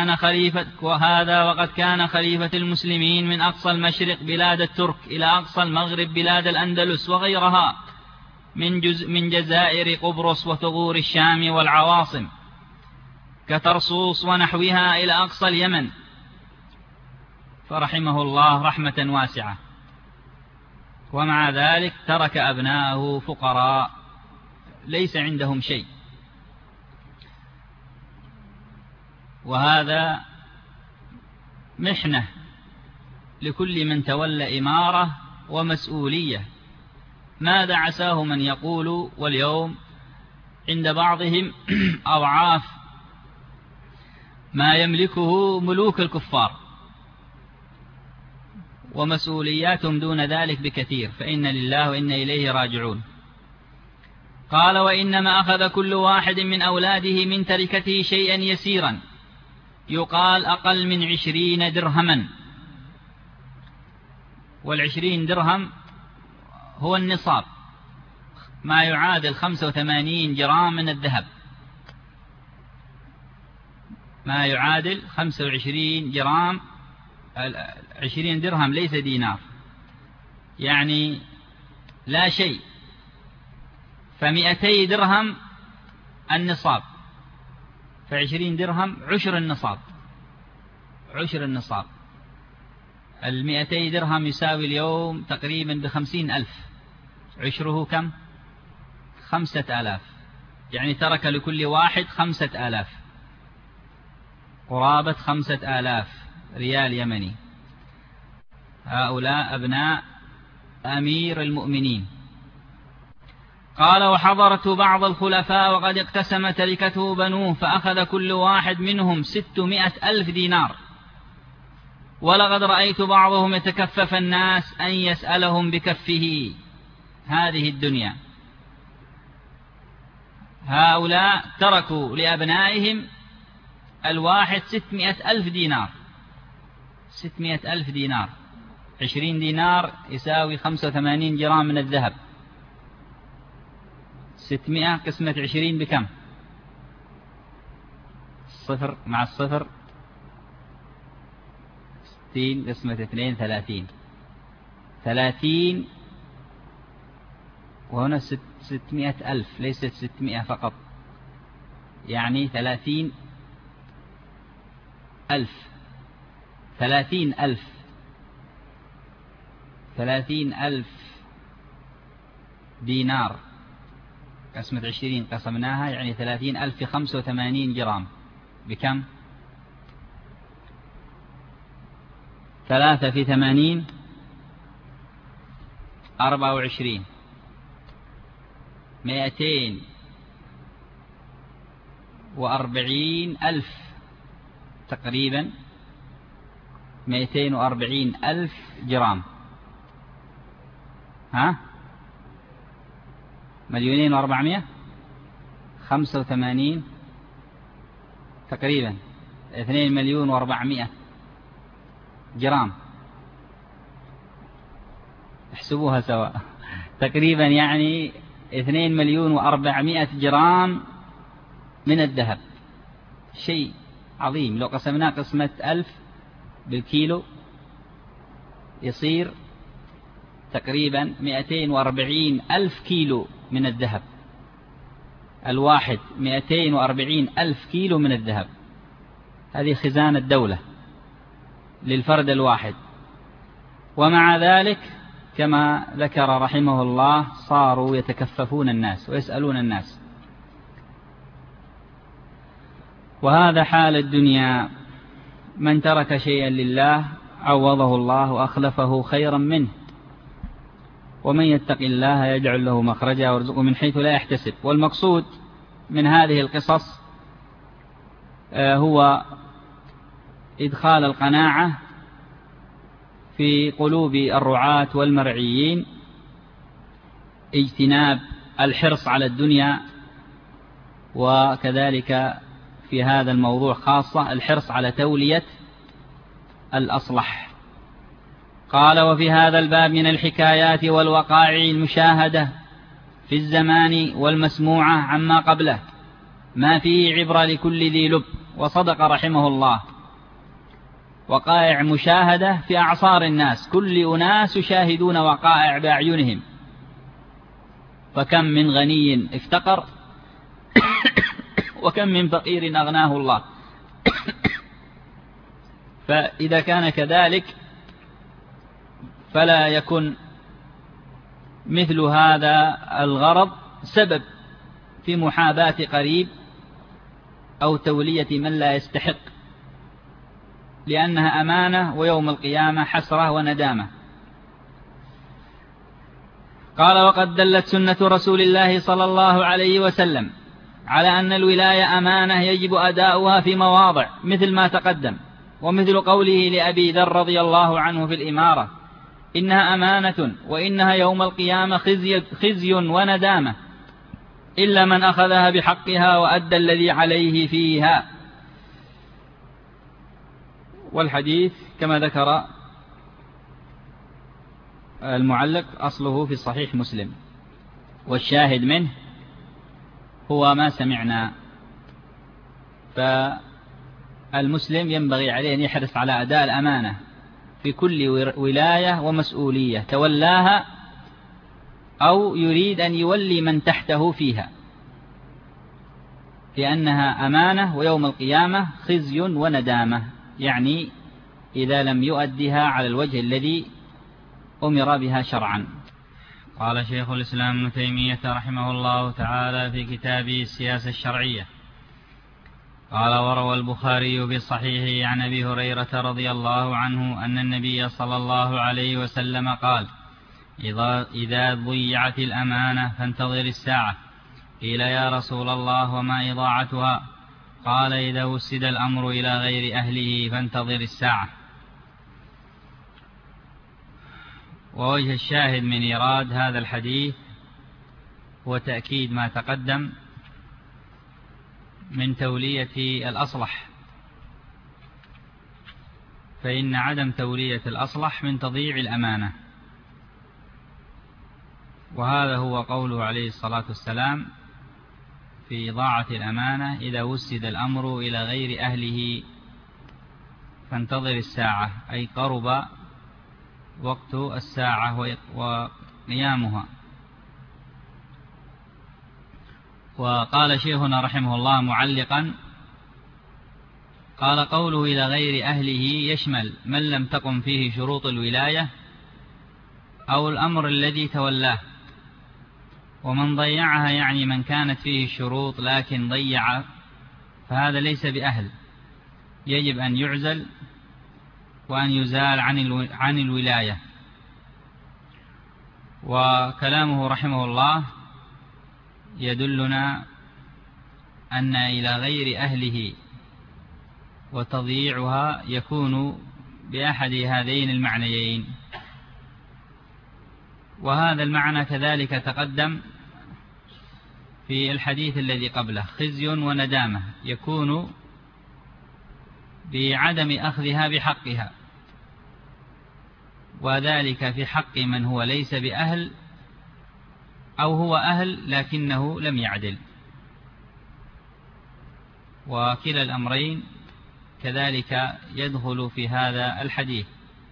وقد كان خليفة المسلمين من أقصى المشرق بلاد الترك إلى أقصى المغرب بلاد الأندلس وغيرها من جزائر قبرص وثغور الشام والعواصم كترسوس ونحوها إلى أقصى اليمن، فرحمه الله رحمة واسعة، ومع ذلك ترك أبناءه فقراء ليس عندهم شيء. وهذا محنة لكل من تولى إمارة ومسؤولية. ماذا عساه من يقول واليوم عند بعضهم أضعاف ما يملكه ملوك الكفار، ومسؤولياتهم دون ذلك بكثير، فإن لله وإنا إليه راجعون. قال: وإنما أخذ كل واحد من أولاده من تركته شيئا يسيرا يقال أقل من 20 درهما، وال20 درهم هو النصاب، ما يعادل 85 جرام من الذهب، ما يعادل 25 جرام. 20 درهم ليس دينار، يعني لا شيء. 200 درهم النصاب، 20 درهم عشر النصاب. 200 درهم يساوي اليوم تقريبا 50,000، عشره كم؟ 5,000، يعني ترك لكل واحد 5,000، قرابة 5,000 ريال يمني. هؤلاء أبناء أمير المؤمنين. قال: وحضرت بعض الخلفاء وقد اقتسم تركته بنوه، فأخذ كل واحد منهم 600,000 دينار، ولقد رأيت بعضهم يتكفف الناس أن يسألهم بكفه هذه الدنيا. هؤلاء تركوا لأبنائهم الواحد 600,000 دينار. 600,000 دينار، 20 دينار يساوي 85 جرام من الذهب. 600 قسمة 20 بكم؟ الصفر مع الصفر 60 قسمة 2 30. 30 وهنا 600,000 ليست 600 فقط، يعني 30,000. 30,000 دينار قسمة 20 قسمناها، يعني 30,000 في 85 جرام بكم؟ 3 في 80 24. 240,000 تقريبا، 240,000 جرام. ها؟ 2,400,000 85 تقريبا 2,400,000 جرام. احسبوها سواء تقريبا، يعني 2,400,000 جرام من الذهب. شيء عظيم. لو قسمناه قسمة 1000 بالكيلو يصير تقريبا 240,000 كيلو من الذهب. الواحد 240,000 كيلو من الذهب. هذه خزانة الدولة للفرد الواحد. ومع ذلك كما ذكر رحمه الله صاروا يتكففون الناس ويسألون الناس. وهذا حال الدنيا، من ترك شيئا لله عوضه الله وأخلفه خيرا منه، ومن يتق الله يجعل له مخرجا ويرزقه من حيث لا يحتسب. والمقصود من هذه القصص هو إدخال القناعة في قلوب الرعاة والمرعيين، اجتناب الحرص على الدنيا، وكذلك في هذا الموضوع خاصة الحرص على تولية الأصلح. قال: وفي هذا الباب من الحكايات والوقائع المشاهدة في الزمان والمسموعة عما قبله ما فيه عبرة لكل ذي لب. وصدق رحمه الله، وقائع مشاهدة في أعصار الناس، كل أناس يشاهدون وقائع بأعينهم، فكم من غني افتقر وكم من فقير أغناه الله. فإذا كان كذلك فلا يكن مثل هذا الغرض سبب في محاباة قريب أو تولية من لا يستحق، لأنها أمانة، ويوم القيامة حسرة وندامة. قال: وقد دلت سنة رسول الله صلى الله عليه وسلم على أن الولاية أمانة يجب أداؤها في مواضع مثل ما تقدم، ومثل قوله لأبي ذر رضي الله عنه في الإمارة: إنها أمانة وإنها يوم القيامة خزي وندامة إلا من أخذها بحقها وأدى الذي عليه فيها. والحديث كما ذكر المعلق أصله في صحيح مسلم، والشاهد منه هو ما سمعنا. فالمسلم ينبغي عليه أن يحرص على أداء الأمانة في كل ولاية ومسؤولية تولاها أو يريد أن يولي من تحته فيها، لأنها أمانة ويوم القيامة خزي وندامة، يعني إذا لم يؤدها على الوجه الذي أمر بها شرعا. قال شيخ الإسلام ابن تيمية رحمه الله تعالى في كتابه السياسة الشرعية: قال: وروى البخاري في صحيحه عن أبي هريرة رضي الله عنه أن النبي صلى الله عليه وسلم قال: إذا ضيعت الأمانة فانتظر الساعة. قيل: يا رسول الله وما إضاعتها؟ قال: إذا وسد الأمر إلى غير أهله فانتظر الساعة. ووجه الشاهد من إيراد هذا الحديث هو تأكيد ما تقدم من تولية الأصلح، فإن عدم تولية الأصلح من تضييع الأمانة، وهذا هو قوله عليه الصلاة والسلام في إضاعة الأمانة: إذا وسد الأمر إلى غير أهله فانتظر الساعة، أي قرب وقت الساعة وقيامها. وقال شيخنا رحمه الله معلقا: قال: قوله إلى غير أهله يشمل من لم تقم فيه شروط الولاية أو الأمر الذي تولاه، ومن ضيعها يعني من كانت فيه الشروط لكن ضيع، فهذا ليس بأهل، يجب أن يعزل وأن يزال عن الولاية. وكلامه رحمه الله يدلنا أن إلى غير أهله وتضييعها يكون بأحد هذين المعنيين. وهذا المعنى كذلك تقدم في الحديث الذي قبله: خزي وندامة، يكون بعدم أخذها بحقها، وذلك في حق من هو ليس بأهل أو هو أهل لكنه لم يعدل، وكلا الأمرين كذلك يدخل في هذا الحديث.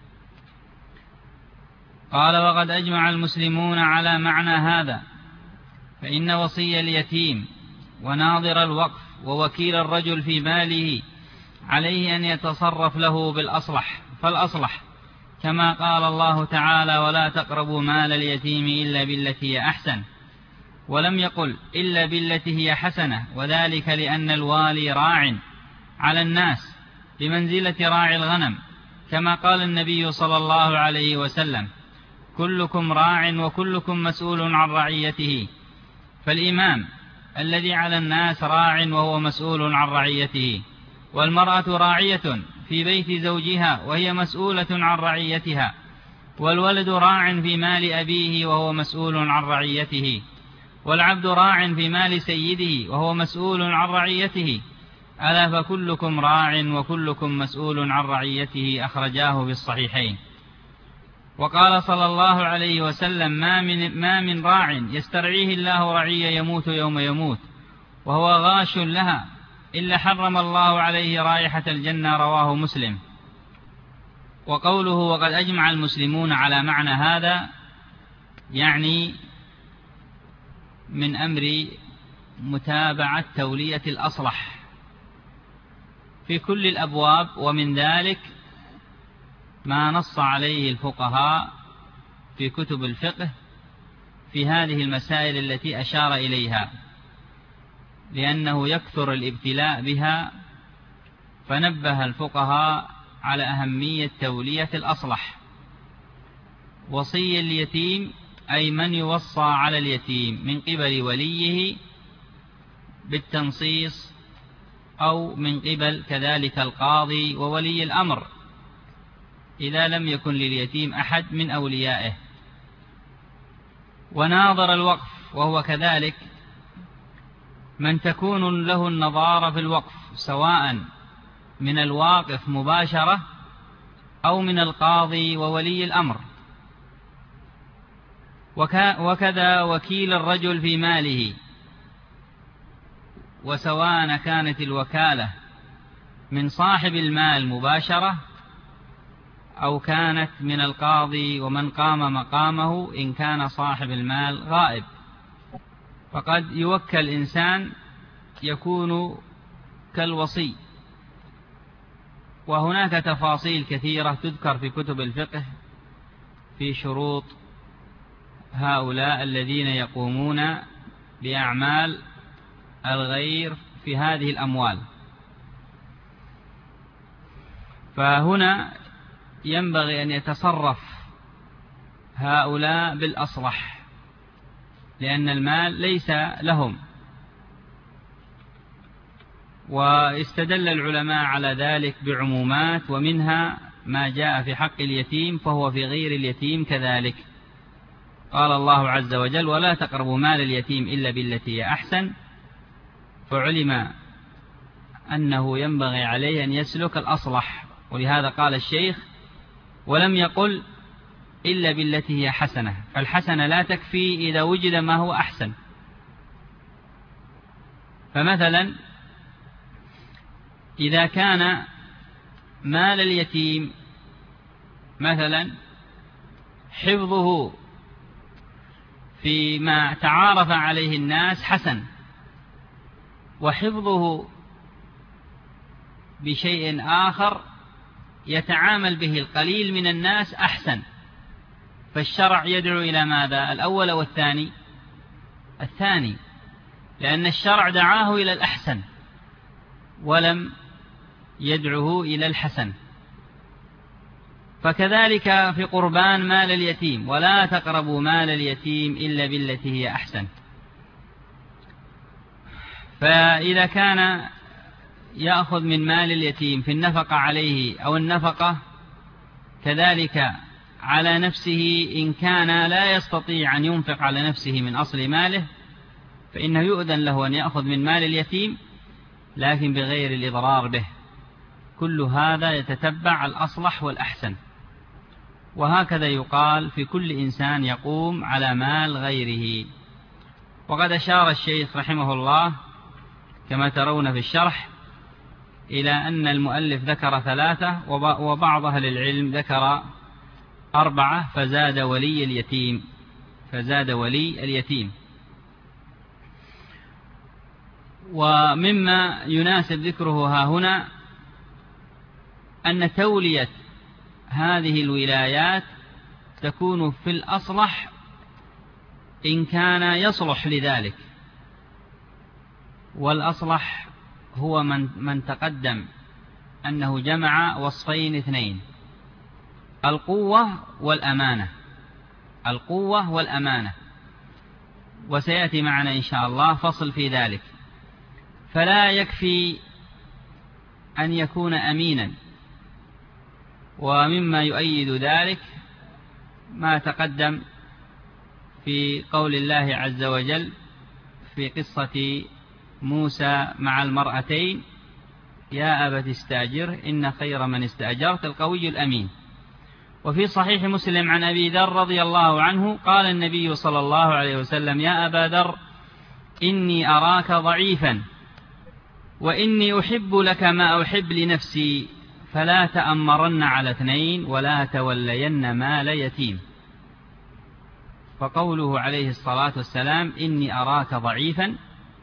قال: وقد أجمع المسلمون على معنى هذا، فإن وصي اليتيم وناظر الوقف ووكيل الرجل في ماله عليه أن يتصرف له فالأصلح، كما قال الله تعالى: ولا تقربوا مال اليتيم إلا بالتي هي أحسن، ولم يقل إلا بالتي هي حسنة، وذلك لأن الوالي راع على الناس بمنزلة راعي الغنم، كما قال النبي صلى الله عليه وسلم: كلكم راع وكلكم مسؤول عن رعيته. فالإمام الذي على الناس راع وهو مسؤول عن رعيته، والمرأة راعية في بيت زوجها وهي مسؤولة عن رعيتها، والولد راع في مال أبيه وهو مسؤول عن رعيته، والعبد راع في مال سيده وهو مسؤول عن رعيته. ألا فكلكم راع وكلكم مسؤول عن رعيته. أخرجاه بالصحيحين. وقال صلى الله عليه وسلم: ما من راع يسترعيه الله رعية يموت يوم يموت وهو غاش لها إلا حرم الله عليه رائحة الجنة. رواه مسلم. وقوله: وقد أجمع المسلمون على معنى هذا، يعني من أمر متابعة تولية الأصلح في كل الأبواب، ومن ذلك ما نص عليه الفقهاء في كتب الفقه في هذه المسائل التي أشار إليها، لأنه يكثر الابتلاء بها، فنبه الفقهاء على أهمية تولية الأصلح. وصي اليتيم أي من يوصى على اليتيم من قبل وليه بالتنصيص، أو من قبل كذلك القاضي وولي الأمر إذا لم يكن لليتيم أحد من أوليائه. وناظر الوقف، وهو كذلك من تكون له النظارة في الوقف، سواء من الواقف مباشرة أو من القاضي وولي الأمر. وكذا وكيل الرجل في ماله، وسواء كانت الوكالة من صاحب المال مباشرة أو كانت من القاضي ومن قام مقامه إن كان صاحب المال غائب. فقد يوكل إنسان يكون كالوصي. وهناك تفاصيل كثيرة تذكر في كتب الفقه في شروط هؤلاء الذين يقومون بأعمال الغير في هذه الأموال. فهنا ينبغي أن يتصرف هؤلاء بالأصلح، لأن المال ليس لهم. واستدل العلماء على ذلك بعمومات، ومنها ما جاء في حق اليتيم فهو في غير اليتيم كذلك. قال الله عز وجل: ولا تقربوا مال اليتيم إلا بالتي هي أحسن. فعلم أنه ينبغي عليه أن يسلك الأصلح، ولهذا قال الشيخ: ولم يقل إلا بالتي هي حسنة، فالحسنة لا تكفي إذا وجد ما هو أحسن. فمثلا إذا كان مال اليتيم مثلا حفظه فيما تعارف عليه الناس حسن، وحفظه بشيء آخر يتعامل به القليل من الناس أحسن، فالشرع يدعو إلى ماذا؟ الأول والثاني؟ الثاني، لأن الشرع دعاه إلى الأحسن ولم يدعه إلى الحسن. فكذلك في قربان مال اليتيم: ولا تقربوا مال اليتيم إلا بالتي هي أحسن. فإذا كان يأخذ من مال اليتيم في النفقة عليه أو النفقة كذلك على نفسه، إن كان لا يستطيع أن ينفق على نفسه من أصل ماله فإنه يؤذن له أن يأخذ من مال اليتيم، لكن بغير الإضرار به. كل هذا يتتبع الأصلح والأحسن. وهكذا يقال في كل إنسان يقوم على مال غيره. وقد أشار الشيخ رحمه الله كما ترون في الشرح إلى أن المؤلف ذكر 3 وبعض أهل العلم ذكر 4، فزاد ولي اليتيم. ومما يناسب ذكره ها هنا أن تولية هذه الولايات تكون في الأصلح إن كان يصلح لذلك، والأصلح هو من تقدم أنه جمع وصفين اثنين: القوة والأمانة، القوة والأمانة، وسيأتي معنا إن شاء الله فصل في ذلك. فلا يكفي أن يكون أمينا، ومما يؤيد ذلك ما تقدم في قول الله عز وجل في قصة موسى مع المرأتين: يا أبت استأجره إن خير من استأجرت القوي الأمين. وفي صحيح مسلم عن أبي ذر رضي الله عنه قال النبي صلى الله عليه وسلم: يا أبا ذر إني أراك ضعيفا وإني أحب لك ما أحب لنفسي، فلا تأمرن على اثنين ولا تولين مال يتيم. فقوله عليه الصلاة والسلام: إني أراك ضعيفا،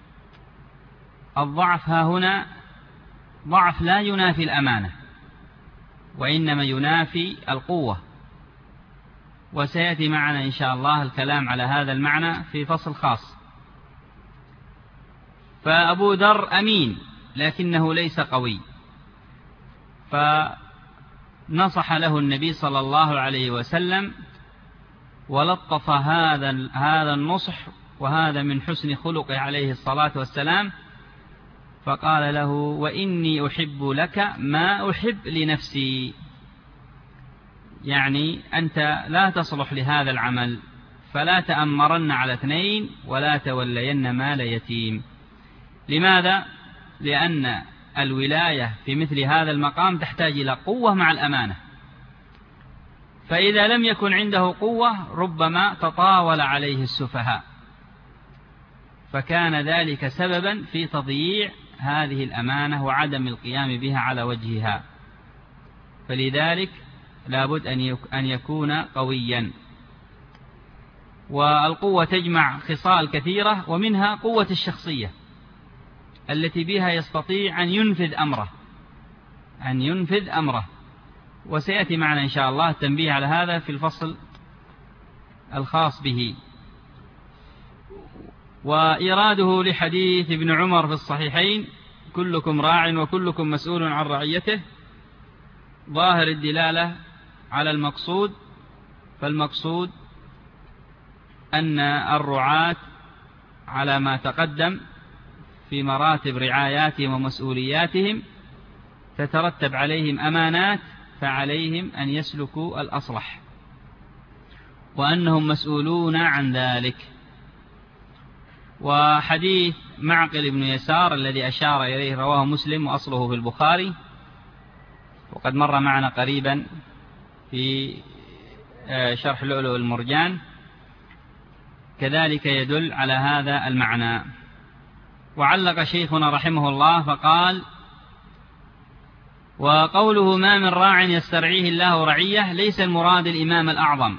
الضعف ها هنا ضعف لا ينافي الأمانة، وإنما ينافي القوة، وسيأتي معنا إن شاء الله الكلام على هذا المعنى في فصل خاص. فأبو ذر أمين لكنه ليس قوي، فنصح له النبي صلى الله عليه وسلم ولطف هذا النصح، وهذا من حسن خلقه عليه الصلاة والسلام، فقال له: وإني أحب لك ما أحب لنفسي، يعني أنت لا تصلح لهذا العمل، فلا تأمرن على اثنين ولا تولين مال يتيم. لماذا؟ لأن الولاية في مثل هذا المقام تحتاج إلى قوة مع الأمانة، فإذا لم يكن عنده قوة ربما تطاول عليه السفهاء، فكان ذلك سببا في تضييع هذه الأمانة وعدم القيام بها على وجهها. فلذلك لابد أن يكون قويا. والقوة تجمع خصال كثيرة، ومنها قوة الشخصية التي بها يستطيع أن ينفذ أمره، وسيأتي معنا إن شاء الله التنبيه على هذا في الفصل الخاص به. وإراده لحديث ابن عمر في الصحيحين: كلكم راع وكلكم مسؤول عن رعيته، ظاهر الدلالة على المقصود، فالمقصود أن الرعاة على ما تقدم في مراتب رعاياتهم ومسؤولياتهم تترتب عليهم أمانات، فعليهم أن يسلكوا الأصلح، وأنهم مسؤولون عن ذلك. وحديث معقل بن يسار الذي أشار إليه رواه مسلم وأصله في البخاري، وقد مر معنا قريبا في شرح لؤلؤ المرجان، كذلك يدل على هذا المعنى. وعلق شيخنا رحمه الله فقال: وقوله ما من راع يسترعيه الله رعية ليس المراد الإمام الأعظم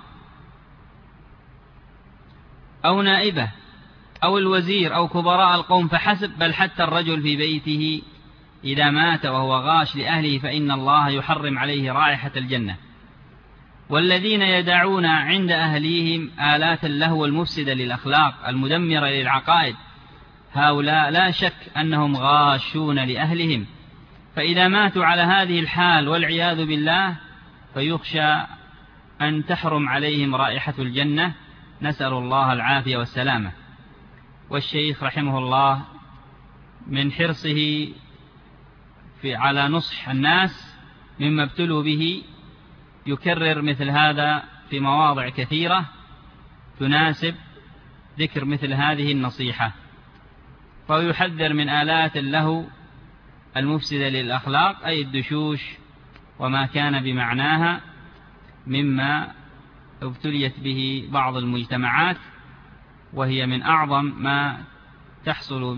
أو نائبه أو الوزير أو كبراء القوم فحسب، بل حتى الرجل في بيته إذا مات وهو غاش لأهله فإن الله يحرم عليه رائحة الجنة. والذين يدعون عند أهليهم آلات اللهو المفسدة للأخلاق المدمرة للعقائد، هؤلاء لا شك أنهم غاشون لأهلهم، فإذا ماتوا على هذه الحال والعياذ بالله فيخشى أن تحرم عليهم رائحة الجنة، نسأل الله العافية والسلامة. والشيخ رحمه الله من حرصه على نصح الناس مما ابتلوا به يكرر مثل هذا في مواضع كثيرة تناسب ذكر مثل هذه النصيحة، فيحذر من آلات اللهو المفسدة للأخلاق، أي الدشوش وما كان بمعناها مما ابتليت به بعض المجتمعات، وهي من أعظم ما يحصل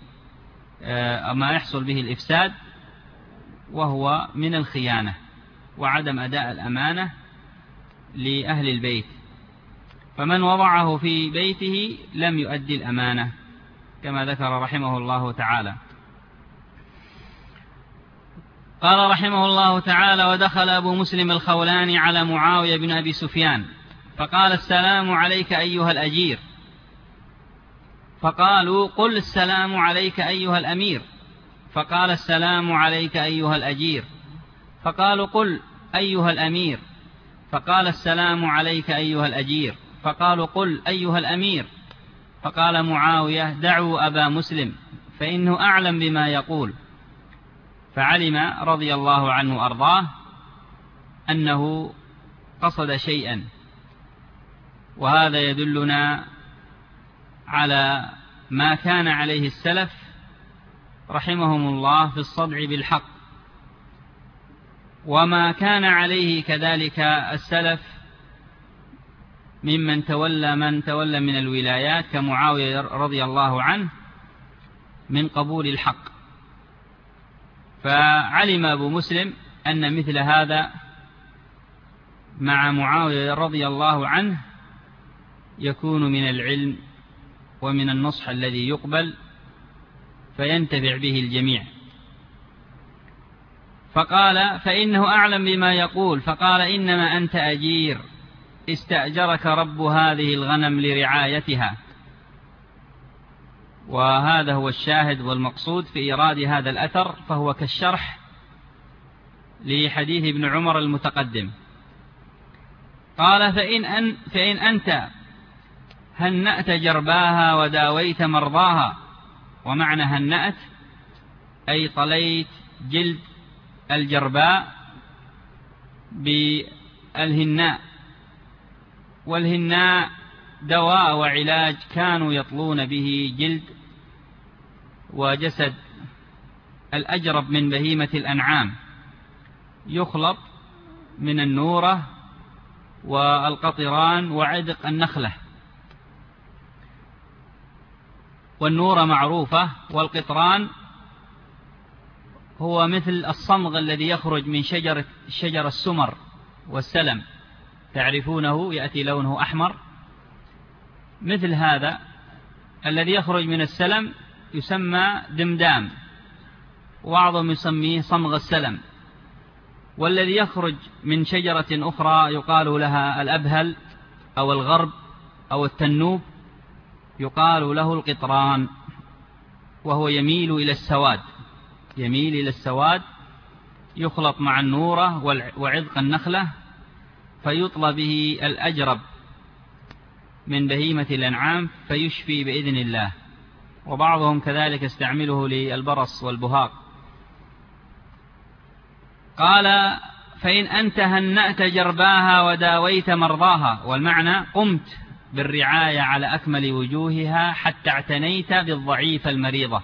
به الإفساد، وهو من الخيانة وعدم أداء الأمانة لأهل البيت، فمن وضعه في بيته لم يؤدي الأمانة كما ذكر رحمه الله تعالى. قال رحمه الله تعالى: ودخل أبو مسلم الخولاني على معاوية بن أبي سفيان فقال: السلام عليك أيها الأجير. فقالوا: قل السلام عليك أيها الأمير. فقال السلام عليك أيها الأجير. فقالوا قل أيها الأمير. فقال السلام عليك أيها الأجير. فقالوا قل أيها الأمير. فقال معاوية دعوا أبا مسلم فإنه أعلم بما يقول. فعلم رضي الله عنه وأرضاه أنه قصد شيئا، وهذا يدلنا على ما كان عليه السلف رحمهم الله في الصدع بالحق، وما كان عليه كذلك السلف ممن تولى من الولايات كمعاوية رضي الله عنه من قبول الحق. فعلم أبو مسلم أن مثل هذا مع معاوية رضي الله عنه يكون من العلم ومن النصح الذي يقبل فينتفع به الجميع. فقال فإنه أعلم بما يقول. فقال إنما أنت أجير استأجرك رب هذه الغنم لرعايتها. وهذا هو الشاهد والمقصود في إيراد هذا الأثر، فهو كالشرح لحديث ابن عمر المتقدم. قال فإن أنت هنأت جرباها وداويت مرضاها. ومعنى هنأت أي طليت جلد الجرباء بالهناء، والهناء دواء وعلاج كانوا يطلون به جلد وجسد الأجرب من بهيمة الأنعام، يخلط من النورة والقطران وعدق النخلة. والنورة معروفة، والقطران هو مثل الصمغ الذي يخرج من شجر السمر والسلم، تعرفونه يأتي لونه أحمر. مثل هذا الذي يخرج من السلم يسمى دمدام، وبعضهم يسميه صمغ السلم. والذي يخرج من شجرة أخرى يقال لها الأبهل أو الغرب أو التنوب، يقال له القطران، وهو يميل إلى السواد، يخلط مع النورة وعذق النخلة فيطلى به الأجرب من بهيمة الأنعام فيشفي بإذن الله. وبعضهم كذلك استعمله للبرص والبهاق. قال فإن أنت هنأت جرباها وداويت مرضاها. والمعنى قمت بالرعاية على أكمل وجوهها حتى اعتنيت بالضعيفة المريضة.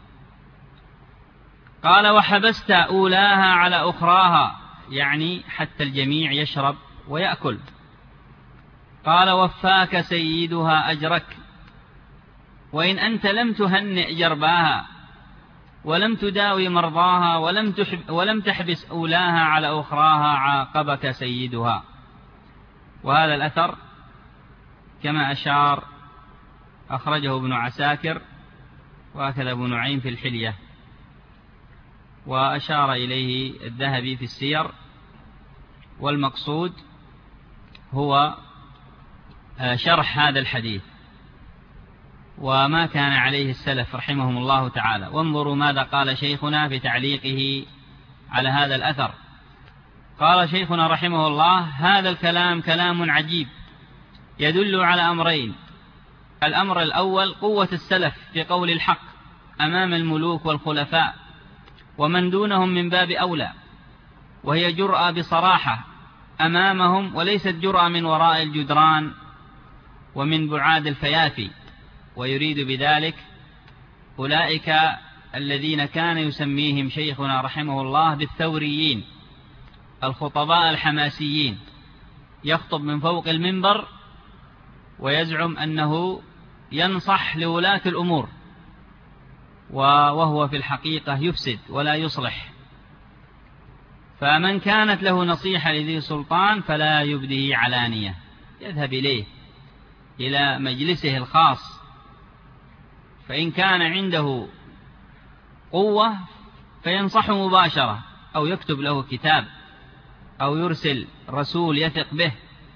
قال وحبست أولاها على أخراها، يعني حتى الجميع يشرب ويأكل. قال وفاك سيدها أجرك. وإن أنت لم تهنئ جرباها ولم تداوي مرضاها ولم تحبس أولاها على أخراها عاقبك سيدها. وهذا الأثر كما أشار أخرجه ابن عساكر وأخذ ابن نعيم في الحلية، وأشار إليه الذهبي في السير. والمقصود هو شرح هذا الحديث وما كان عليه السلف رحمهم الله تعالى. وانظروا ماذا قال شيخنا في تعليقه على هذا الأثر. قال شيخنا رحمه الله هذا الكلام كلام عجيب يدل على أمرين. الأمر الأول قوة السلف في قول الحق أمام الملوك والخلفاء ومن دونهم من باب أولى، وهي جرأة بصراحة أمامهم وليست جرأة من وراء الجدران ومن بعاد الفيافي. ويريد بذلك أولئك الذين كان يسميهم شيخنا رحمه الله بالثوريين، الخطباء الحماسيين، يخطب من فوق المنبر ويزعم أنه ينصح لولاة الأمور، وهو في الحقيقة يفسد ولا يصلح. فمن كانت له نصيحة لذي سلطان فلا يبديه علانية، يذهب إليه إلى مجلسه الخاص، فإن كان عنده قوة فينصحه مباشرة أو يكتب له كتاب أو يرسل رسول يثق به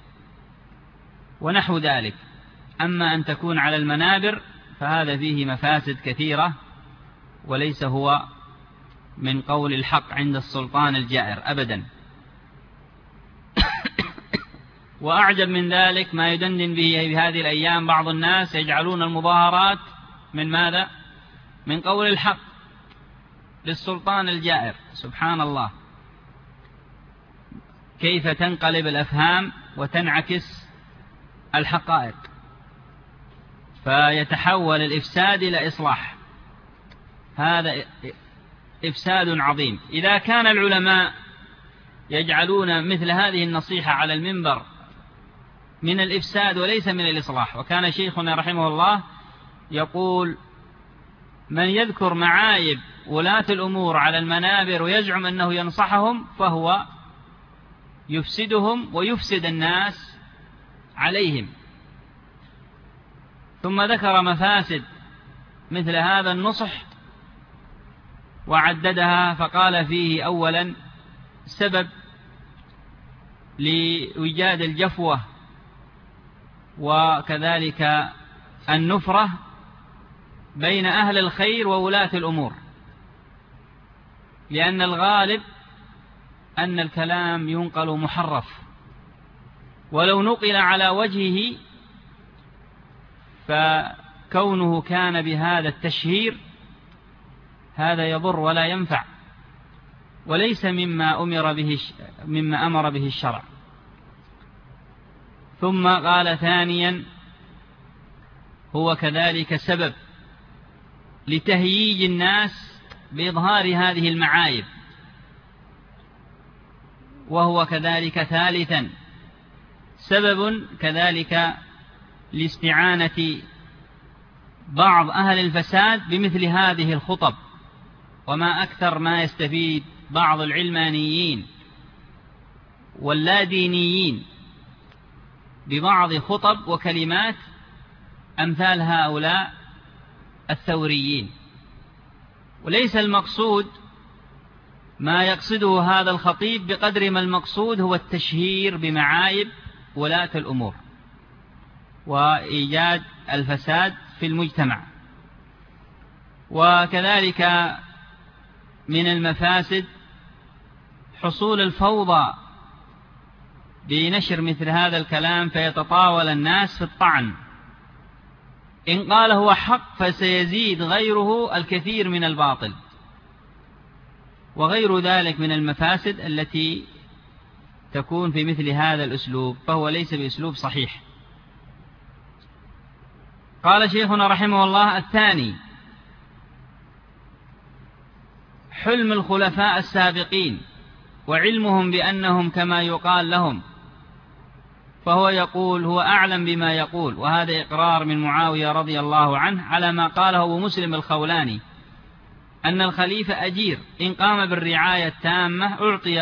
ونحو ذلك. أما أن تكون على المنابر فهذا فيه مفاسد كثيرة وليس هو من قول الحق عند السلطان الجائر أبدا. وأعجب من ذلك ما يدندن به في هذه الأيام بعض الناس، يجعلون المظاهرات من ماذا؟ من قول الحق للسلطان الجائر. سبحان الله، كيف تنقلب الأفهام وتنعكس الحقائق، فيتحول الإفساد إلى إصلاح. هذا إفساد عظيم. إذا كان العلماء يجعلون مثل هذه النصيحة على المنبر من الإفساد وليس من الإصلاح، وكان شيخنا رحمه الله يقول: من يذكر معايب ولاة الأمور على المنابر ويزعم أنه ينصحهم فهو يفسدهم ويفسد الناس عليهم. ثم ذكر مفاسد مثل هذا النصح وعددها، فقال فيه: أولا، سبب لوجاد الجفوة وكذلك النفرة بين أهل الخير وولاة الأمور، لأن الغالب أن الكلام ينقل محرف، ولو نقل على وجهه فكونه كان بهذا التشهير هذا يضر ولا ينفع، وليس مما أمر به الشرع. ثم قال ثانيا: هو كذلك سبب لتهييج الناس بإظهار هذه المعايب. وهو كذلك ثالثا سبب كذلك لاستعانة بعض أهل الفساد بمثل هذه الخطب. وما أكثر ما يستفيد بعض العلمانيين واللادينيين ببعض خطب وكلمات أمثال هؤلاء الثوريين. وليس المقصود ما يقصده هذا الخطيب بقدر ما المقصود هو التشهير بمعايب ولاة الأمور وإيجاد الفساد في المجتمع. وكذلك من المفاسد حصول الفوضى بنشر مثل هذا الكلام، فيتطاول الناس في الطعن. إن قال هو حق فسيزيد غيره الكثير من الباطل، وغير ذلك من المفاسد التي تكون في مثل هذا الأسلوب، فهو ليس بأسلوب صحيح. قال شيخنا رحمه الله: الثاني، حلم الخلفاء السابقين وعلمهم بأنهم كما يقال لهم، فهو يقول هو أعلم بما يقول. وهذا إقرار من معاوية رضي الله عنه على ما قاله أبو مسلم الخولاني، أن الخليفة أجير إن قام بالرعاية التامة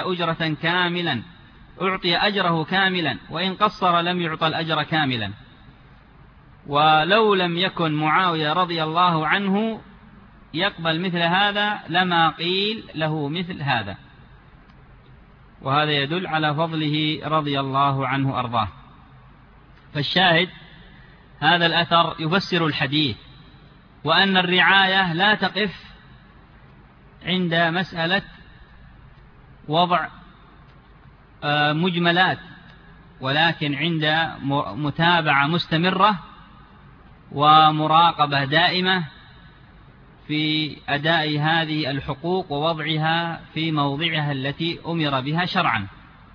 أعطي أجره كاملا، وإن قصر لم يعطى الأجر كاملا. ولو لم يكن معاوية رضي الله عنه يقبل مثل هذا لما قيل له مثل هذا. وهذا يدل على فضله رضي الله عنه أرضاه. فالشاهد هذا الأثر يفسر الحديث، وأن الرعاية لا تقف عند مسألة وضع مجملات، ولكن عند متابعة مستمرة ومراقبة دائمة في أداء هذه الحقوق ووضعها في موضعها التي أمر بها شرعا.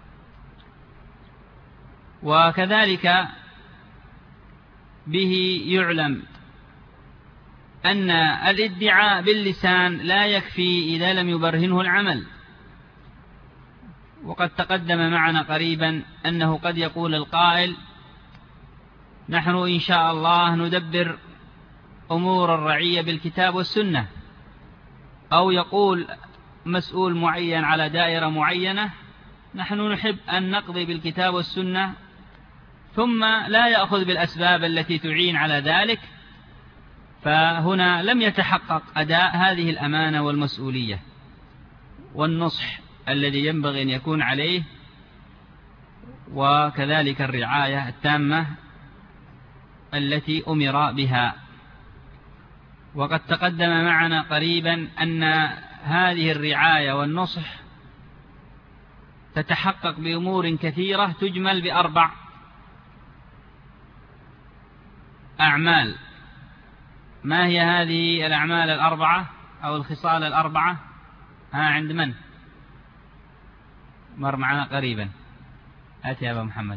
وكذلك به يعلم أن الادعاء باللسان لا يكفي إذا لم يبرهنه العمل. وقد تقدم معنا قريبا أنه قد يقول القائل: نحن إن شاء الله ندبر أمور الرعية بالكتاب والسنة، أو يقول مسؤول معين على دائرة معينة: نحن نحب أن نقضي بالكتاب والسنة، ثم لا يأخذ بالأسباب التي تعين على ذلك. فهنا لم يتحقق أداء هذه الأمانة والمسؤولية والنصح الذي ينبغي أن يكون عليه، وكذلك الرعاية التامة التي أمر بها. وقد تقدم معنا قريبا أن هذه الرعاية والنصح تتحقق بأمور كثيرة تجمل ب4 أعمال. ما هي هذه الأعمال 4 أو الخصال 4؟ عند من؟ مر معنا قريبا. أتي يا أبا محمد.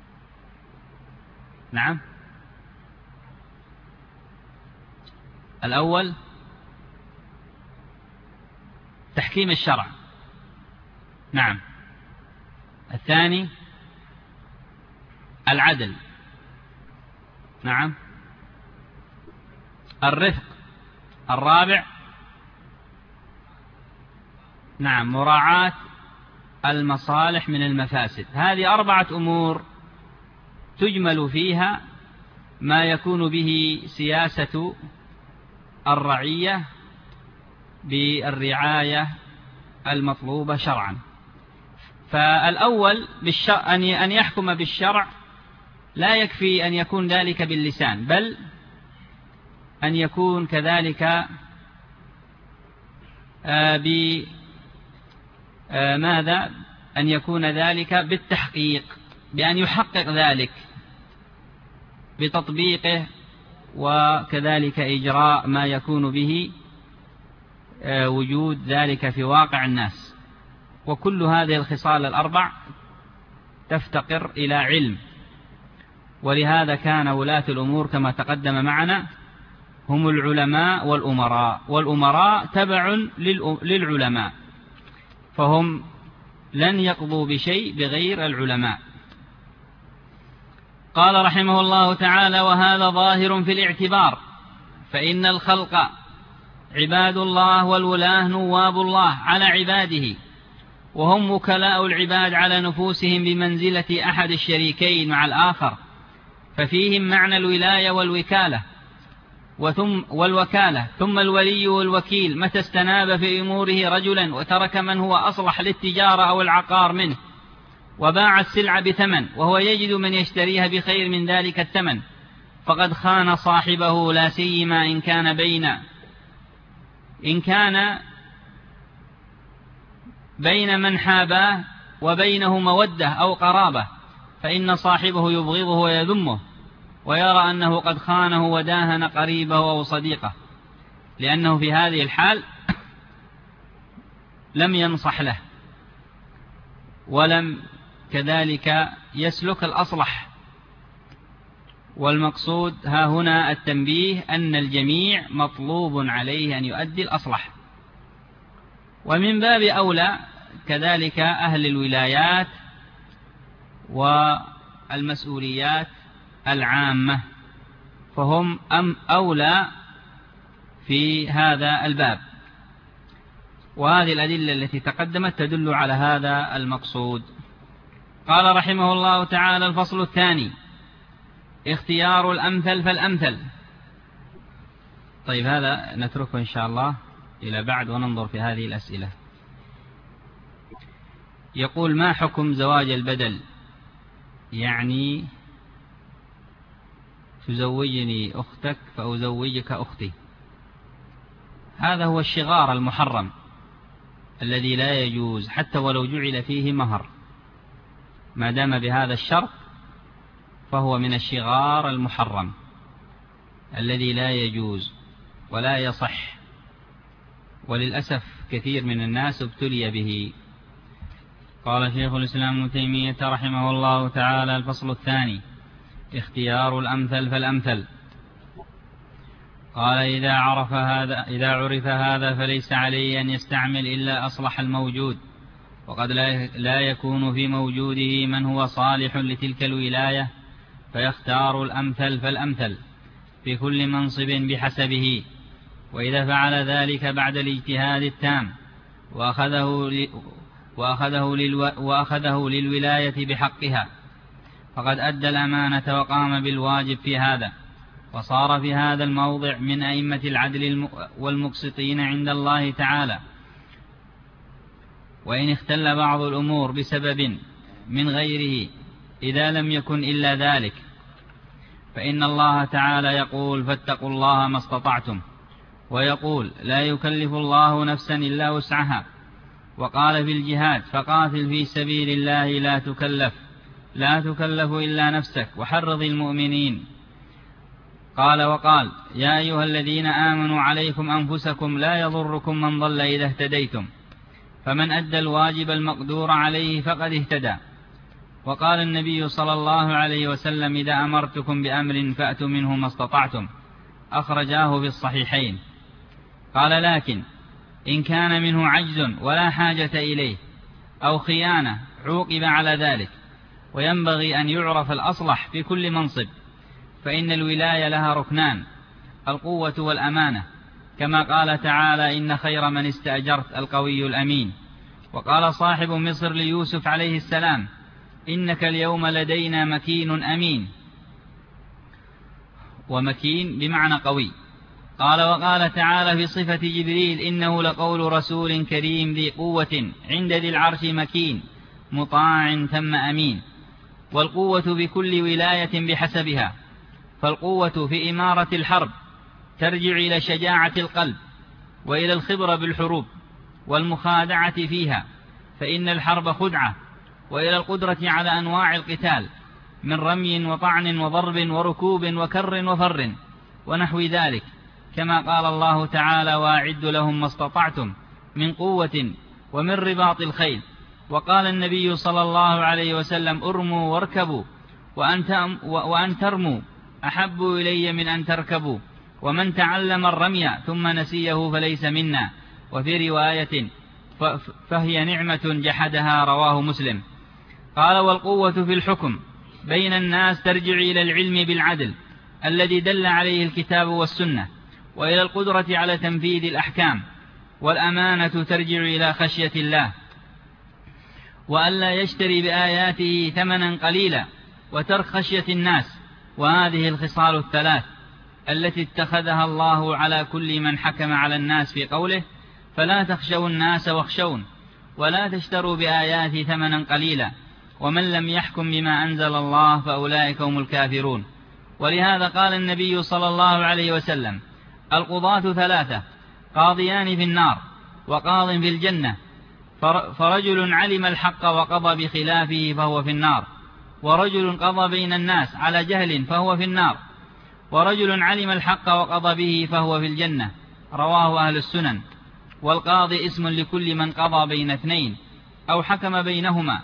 نعم. الأول تحكيم الشرع. نعم. الثاني العدل. نعم. الرفق. الرابع نعم مراعاة المصالح من المفاسد. هذه 4 أمور تجمل فيها ما يكون به سياسة الرعية بالرعاية المطلوبة شرعا. فالأول أن يحكم بالشرع لا يكفي أن يكون ذلك باللسان، بل أن يكون كذلك ماذا؟ أن يكون ذلك بالتحقيق، بأن يحقق ذلك بتطبيقه وكذلك إجراء ما يكون به وجود ذلك في واقع الناس. وكل هذه الخصال 4 تفتقر إلى علم، ولهذا كان ولاة الأمور كما تقدم معنا هم العلماء والأمراء، والأمراء تبع للعلماء، فهم لن يقضوا بشيء بغير العلماء. قال رحمه الله تعالى: وهذا ظاهر في الاعتبار، فإن الخلق عباد الله والولاة نواب الله على عباده، وهم وكلاء العباد على نفوسهم بمنزلة أحد الشريكين مع الآخر، ففيهم معنى الولاية والوكالة والوكالة. ثم الولي والوكيل متى استناب في أموره رجلا وترك من هو أصلح للتجارة أو العقار منه وباع السلع بثمن وهو يجد من يشتريها بخير من ذلك الثمن، فقد خان صاحبه، لا سيما إن كان بين من حاباه وبينه مودة أو قرابة، فإن صاحبه يبغضه ويذمه ويرى أنه قد خانه وداهن قريبه أو صديقه، لأنه في هذه الحال لم ينصح له ولم كذلك يسلك الأصلح. والمقصود ها هنا التنبيه أن الجميع مطلوب عليه أن يؤدي الأصلح. ومن باب أولى كذلك أهل الولايات والمسؤوليات العامة، فهم أولى في هذا الباب. وهذه الأدلة التي تقدمت تدل على هذا المقصود. قال رحمه الله تعالى: الفصل الثاني: اختيار الأمثل فالأمثل. طيب هذا نتركه إن شاء الله إلى بعد وننظر في هذه الأسئلة. يقول: ما حكم زواج البدل؟ يعني تزوجني أختك فأزوجك أختي. هذا هو الشغار المحرم الذي لا يجوز حتى ولو جعل فيه مهر، ما دام بهذا الشرط فهو من الشغار المحرم الذي لا يجوز ولا يصح، وللأسف كثير من الناس ابتلي به. قال شيخ الإسلام ابن تيمية رحمه الله تعالى: الفصل الثاني: اختيار الأمثل فالأمثل. قال: إذا عرف هذا فليس عليه أن يستعمل إلا أصلح الموجود، وقد لا يكون في موجوده من هو صالح لتلك الولاية، فيختار الأمثل فالأمثل في كل منصب بحسبه. وإذا فعل ذلك بعد الاجتهاد التام وأخذه للولاية بحقها، فقد أدى الأمانة وقام بالواجب في هذا، وصار في هذا الموضع من أئمة العدل والمقسطين عند الله تعالى. وإن اختل بعض الأمور بسبب من غيره إذا لم يكن إلا ذلك، فإن الله تعالى يقول: فاتقوا الله ما استطعتم، ويقول لا يكلف الله نفسا إلا وسعها. وقال في الجهاد فقاتل في سبيل الله لا تكلف إلا نفسك وحرض المؤمنين. وقال يا أيها الذين آمنوا عليكم أنفسكم لا يضركم من ضل إذا اهتديتم، فمن أدى الواجب المقدور عليه فقد اهتدى. وقال النبي صلى الله عليه وسلم إذا أمرتكم بأمر فأتوا منه ما استطعتم، أخرجاه في الصحيحين. قال لكن إن كان منه عجز ولا حاجة إليه أو خيانة عوقب على ذلك. وينبغي أن يعرف الأصلح في كل منصب، فإن الولاية لها ركنان: القوة والأمانة، كما قال تعالى إن خير من استأجرت القوي الأمين. وقال صاحب مصر ليوسف عليه السلام إنك اليوم لدينا مكين أمين، ومكين بمعنى قوي. وقال تعالى في صفة جبريل إنه لقول رسول كريم ذي قوة عند ذي العرش مكين مطاع ثم أمين. والقوة بكل ولاية بحسبها، فالقوة في إمارة الحرب ترجع إلى شجاعة القلب وإلى الخبرة بالحروب والمخادعة فيها، فإن الحرب خدعة، وإلى القدرة على أنواع القتال من رمي وطعن وضرب وركوب وكر وفر ونحو ذلك، كما قال الله تعالى وأعدوا لهم ما استطعتم من قوة ومن رباط الخيل. وقال النبي صلى الله عليه وسلم ارموا واركبوا وأن ترموا أحب إلي من أن تركبوا، ومن تعلم الرمي ثم نسيه فليس منا. وفي رواية فهي نعمة جحدها، رواه مسلم. والقوة في الحكم بين الناس ترجع إلى العلم بالعدل الذي دل عليه الكتاب والسنة، وإلى القدرة على تنفيذ الأحكام. والأمانة ترجع إلى خشية الله، وألا يشتري بآياته ثمنا قليلا، وترك خشية الناس. وهذه الخصال الثلاث التي اتخذها الله على كل من حكم على الناس في قوله فلا تخشوا الناس واخشون، ولا تشتروا بآياتي ثمنا قليلا، ومن لم يحكم بما أنزل الله فأولئك هم الكافرون. ولهذا قال النبي صلى الله عليه وسلم القضاة ثلاثة: قاضيان في النار وقاض في الجنة، فرجل علم الحق وقضى بخلافه فهو في النار، ورجل قضى بين الناس على جهل فهو في النار، ورجل علم الحق وقضى به فهو في الجنة. رواه أهل السنن. والقاضي اسم لكل من قضى بين اثنين أو حكم بينهما،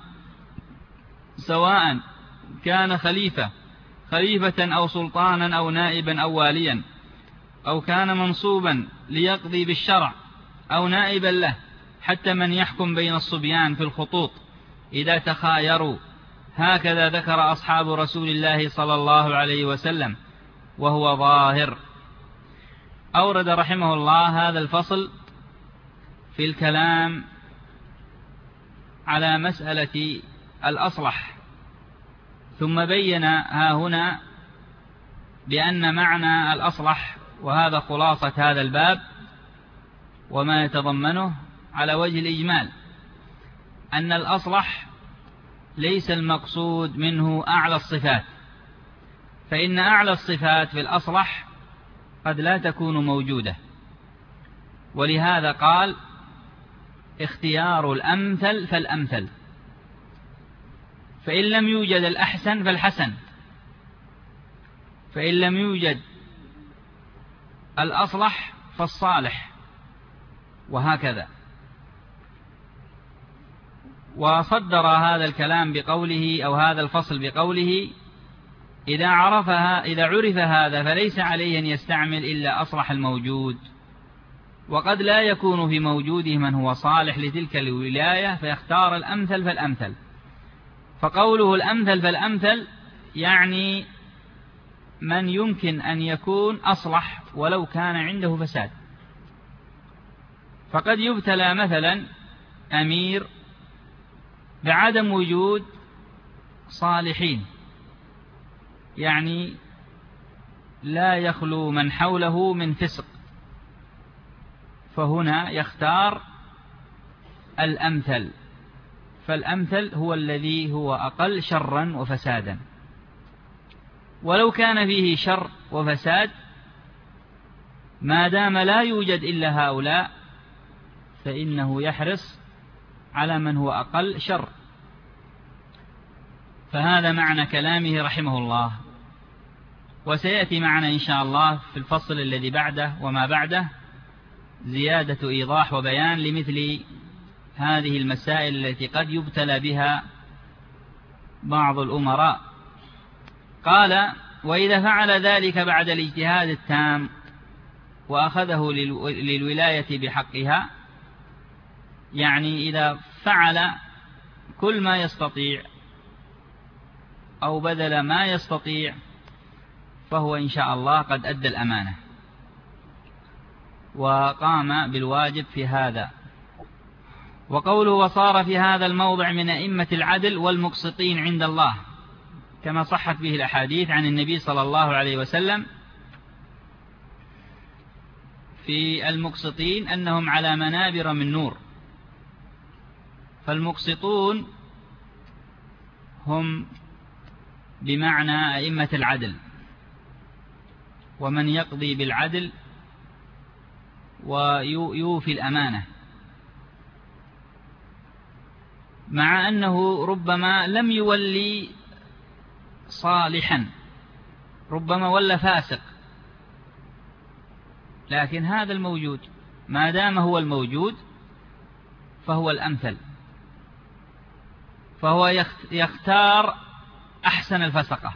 سواء كان خليفة أو سلطانا أو نائبا أو واليا، أو كان منصوبا ليقضي بالشرع أو نائبا له، حتى من يحكم بين الصبيان في الخطوط إذا تخايروا. هكذا ذكر أصحاب رسول الله صلى الله عليه وسلم، وهو ظاهر. أورد رحمه الله هذا الفصل في الكلام على مسألة الأصلح، ثم بين هنا بأن معنى الأصلح، وهذا خلاصة هذا الباب وما يتضمنه على وجه الإجمال، أن الأصلح ليس المقصود منه أعلى الصفات، فإن أعلى الصفات في الأصلح قد لا تكون موجودة. ولهذا قال اختيار الأمثل فالأمثل، فإن لم يوجد الأحسن فالحسن، فإن لم يوجد الأصلح فالصالح، وهكذا. وصدر هذا الكلام بقوله، أو هذا الفصل بقوله إذا عرف هذا فليس عليه أن يستعمل إلا أصلح الموجود، وقد لا يكون في موجوده من هو صالح لتلك الولاية فيختار الأمثل فالأمثل. فقوله الأمثل فالأمثل يعني من يمكن أن يكون أصلح ولو كان عنده فساد. فقد يبتلى مثلا أمير بعدم وجود صالحين، يعني لا يخلو من حوله من فسق، فهنا يختار الأمثل، فالأمثل هو الذي هو أقل شرا وفسادا. ولو كان فيه شر وفساد ما دام لا يوجد إلا هؤلاء فإنه يحرص على من هو أقل شر. فهذا معنى كلامه رحمه الله. وسيأتي معنا إن شاء الله في الفصل الذي بعده وما بعده زيادة إيضاح وبيان لمثل هذه المسائل التي قد يبتلى بها بعض الأمراء. قال: وإذا فعل ذلك بعد الاجتهاد التام وأخذه للولاية بحقها، يعني إذا فعل كل ما يستطيع أو بذل ما يستطيع فهو إن شاء الله قد أدى الأمانة وقام بالواجب في هذا. وقوله: وصار في هذا الموضع من أئمة العدل والمقسطين عند الله، كما صحت به الأحاديث عن النبي صلى الله عليه وسلم في المقسطين أنهم على منابر من نور. فالمقسطون هم بمعنى أئمة العدل، ومن يقضي بالعدل ويوفي الأمانة، مع أنه ربما لم يولي صالحا، ربما ولى فاسق، لكن هذا الموجود ما دام هو الموجود فهو الأمثل، فهو يختار أحسن الفسقة.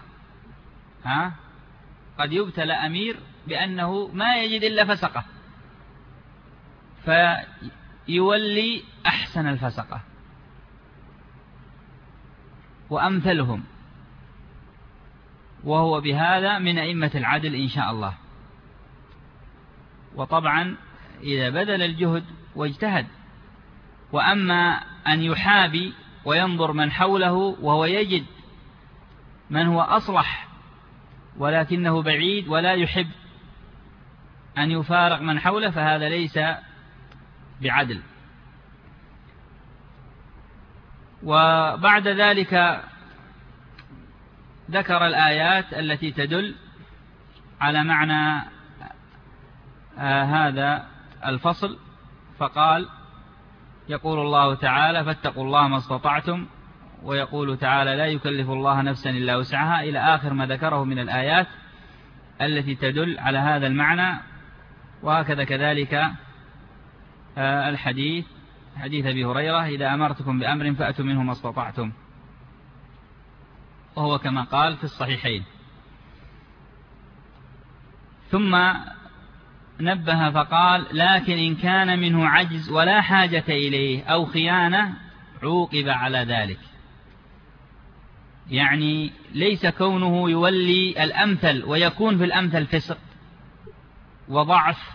قد يبتلى أمير بأنه ما يجد إلا فسقة فيولي أحسن الفسقة وأمثلهم، وهو بهذا من أئمة العدل إن شاء الله. وطبعا إذا بذل الجهد واجتهد. وأما أن يحابي وينظر من حوله وهو يجد من هو أصلح ولكنه بعيد ولا يحب أن يفارق من حوله، فهذا ليس بعدل. وبعد ذلك ذكر الآيات التي تدل على معنى هذا الفصل، فقال: يقول الله تعالى: فاتقوا الله ما استطعتم، ويقول تعالى: لا يكلف الله نفسا إلا وسعها، إلى آخر ما ذكره من الآيات التي تدل على هذا المعنى. وهكذا كذلك الحديث، حديث أبي هريرة: إذا أمرتكم بأمر فأتوا منه ما استطعتم، وهو كما قال في الصحيحين. ثم نبه فقال: لكن إن كان منه عجز ولا حاجة إليه أو خيانة عوقب على ذلك. يعني ليس كونه يولي الأمثل ويكون في الأمثل فسق وضعف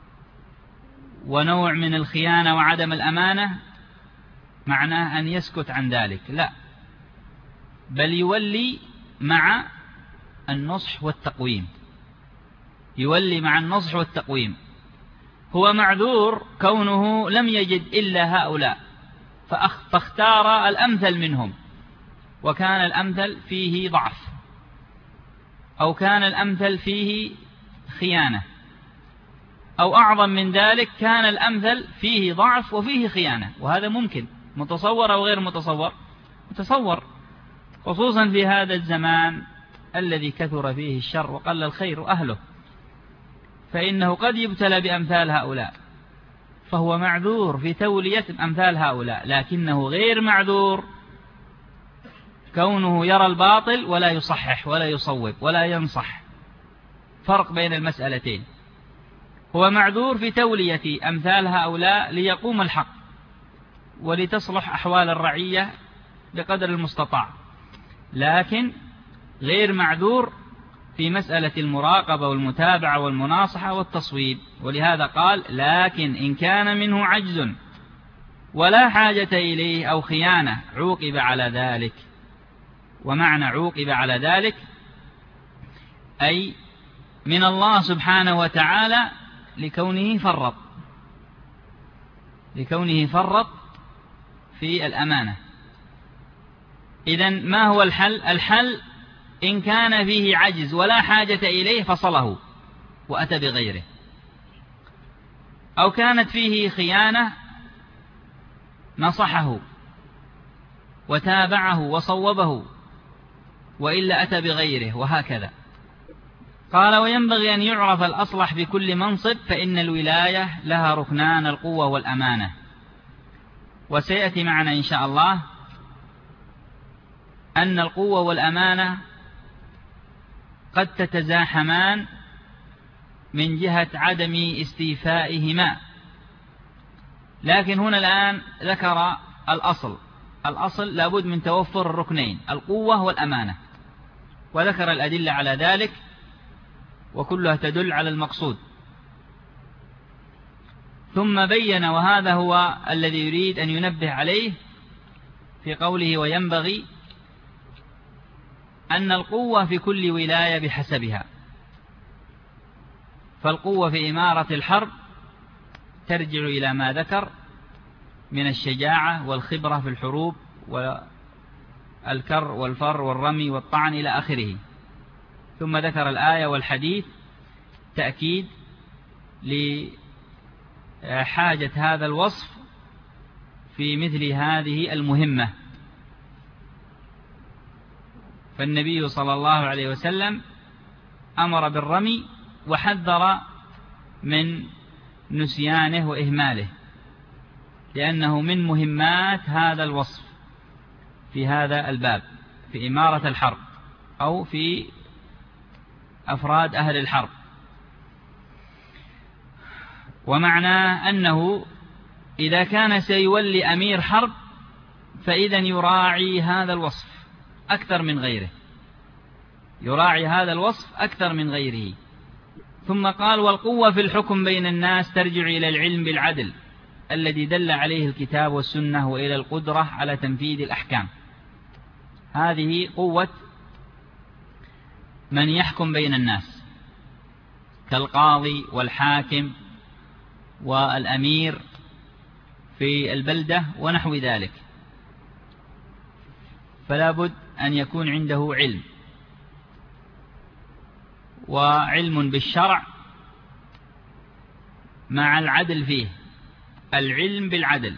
ونوع من الخيانة وعدم الأمانة معناه أن يسكت عن ذلك، لا، بل يولي مع النصح والتقويم، يولي مع النصح والتقويم. هو معذور كونه لم يجد إلا هؤلاء فاختار الأمثل منهم، وكان الأمثل فيه ضعف أو كان الأمثل فيه خيانة، أو أعظم من ذلك كان الأمثل فيه ضعف وفيه خيانة. وهذا ممكن، متصور أو غير متصور؟ متصور، خصوصا في هذا الزمان الذي كثر فيه الشر وقل الخير أهله، فإنه قد يبتلى بأمثال هؤلاء، فهو معذور في تولية أمثال هؤلاء، لكنه غير معذور كونه يرى الباطل ولا يصحح ولا يصوب ولا ينصح. فرق بين المسألتين. هو معذور في تولية أمثال هؤلاء ليقوم الحق ولتصلح أحوال الرعية بقدر المستطاع، لكن غير معذور في مسألة المراقبة والمتابعة والمناصحة والتصويب. ولهذا قال: لكن إن كان منه عجز ولا حاجة إليه أو خيانة عوقب على ذلك. ومعنى عوقب على ذلك أي من الله سبحانه وتعالى لكونه فرط في الأمانة. إذن ما هو الحل؟ الحل إن كان فيه عجز ولا حاجة إليه فصله وأتى بغيره، أو كانت فيه خيانة نصحه وتابعه وصوبه، وإلا أتى بغيره، وهكذا. قال: وينبغي أن يعرف الأصلح في كل منصب، فإن الولاية لها ركنان: القوة والأمانة. وسيأتي معنا إن شاء الله أن القوة والأمانة قد تتزاحمان من جهة عدم استيفائهما، لكن هنا الآن ذكر الأصل لابد من توفر الركنين: القوة والأمانة، وذكر الأدلة على ذلك، وكلها تدل على المقصود. ثم بين، وهذا هو الذي يريد أن ينبه عليه في قوله: وينبغي، أن القوة في كل ولاية بحسبها. فالقوة في إمارة الحرب ترجع إلى ما ذكر من الشجاعة والخبرة في الحروب والكر والفر والرمي والطعن إلى آخره. ثم ذكر الآية والحديث تأكيد لحاجة هذا الوصف في مثل هذه المهمة. فالنبي صلى الله عليه وسلم أمر بالرمي وحذر من نسيانه وإهماله، لأنه من مهمات هذا الوصف في هذا الباب، في إمارة الحرب أو في أفراد أهل الحرب. ومعناه أنه إذا كان سيولي أمير حرب فإذا يراعي هذا الوصف أكثر من غيره، يراعي هذا الوصف أكثر من غيره. ثم قال: والقوة في الحكم بين الناس ترجع إلى العلم بالعدل الذي دل عليه الكتاب والسنة، وإلى القدرة على تنفيذ الأحكام. هذه قوة من يحكم بين الناس كالقاضي والحاكم والأمير في البلدة ونحو ذلك، فلا بد أن يكون عنده علم، وعلم بالشرع مع العدل فيه، العلم بالعدل،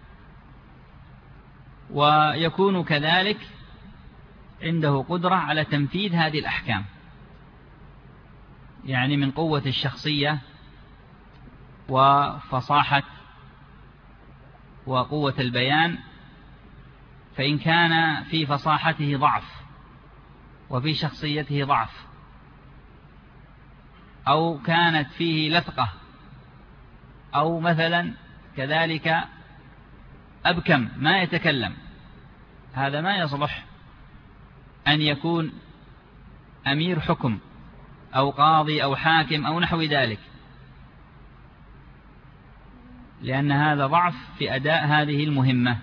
ويكون كذلك عنده قدرة على تنفيذ هذه الأحكام، يعني من قوة الشخصية وفصاحة وقوة البيان. فإن كان في فصاحته ضعف وفي شخصيته ضعف، أو كانت فيه لثقة، أو مثلا كذلك أبكم ما يتكلم، هذا ما يصلح أن يكون أمير حكم أو قاضي أو حاكم أو نحو ذلك، لأن هذا ضعف في أداء هذه المهمة.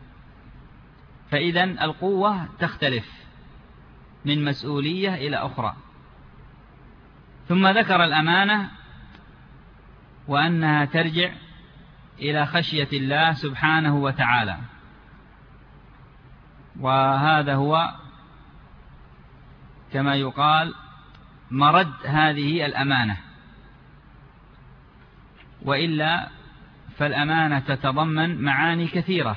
فإذا القوة تختلف من مسؤولية إلى أخرى. ثم ذكر الأمانة وأنها ترجع إلى خشية الله سبحانه وتعالى، وهذا هو كما يقال مرد هذه الأمانة، وإلا فالأمانة تتضمن معاني كثيرة،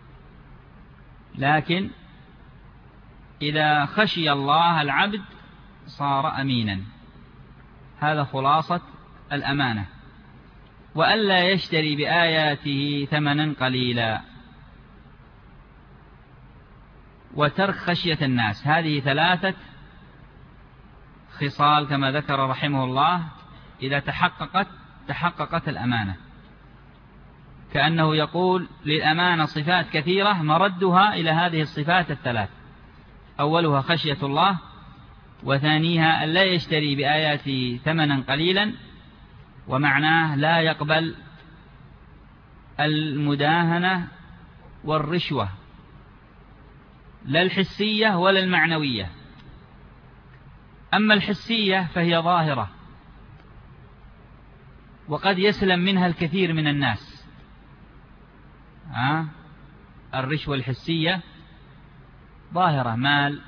لكن إذا خشي الله العبد صار أمينا. هذا خلاصة الأمانة. وألا يشتري بآياته ثمنا قليلا، وترك خشية الناس. هذه ثلاثة خصال كما ذكر رحمه الله، إذا تحققت الأمانة. كأنه يقول للأمانة صفات كثيرة مردها إلى هذه الصفات الثلاث: أولها خشية الله، وثانيها أن لا يشتري بآياته ثمنا قليلا، ومعناه لا يقبل المداهنة والرشوة، لا الحسية ولا المعنوية. أما الحسية فهي ظاهرة، وقد يسلم منها الكثير من الناس. الرشوة الحسية ظاهرة، مال،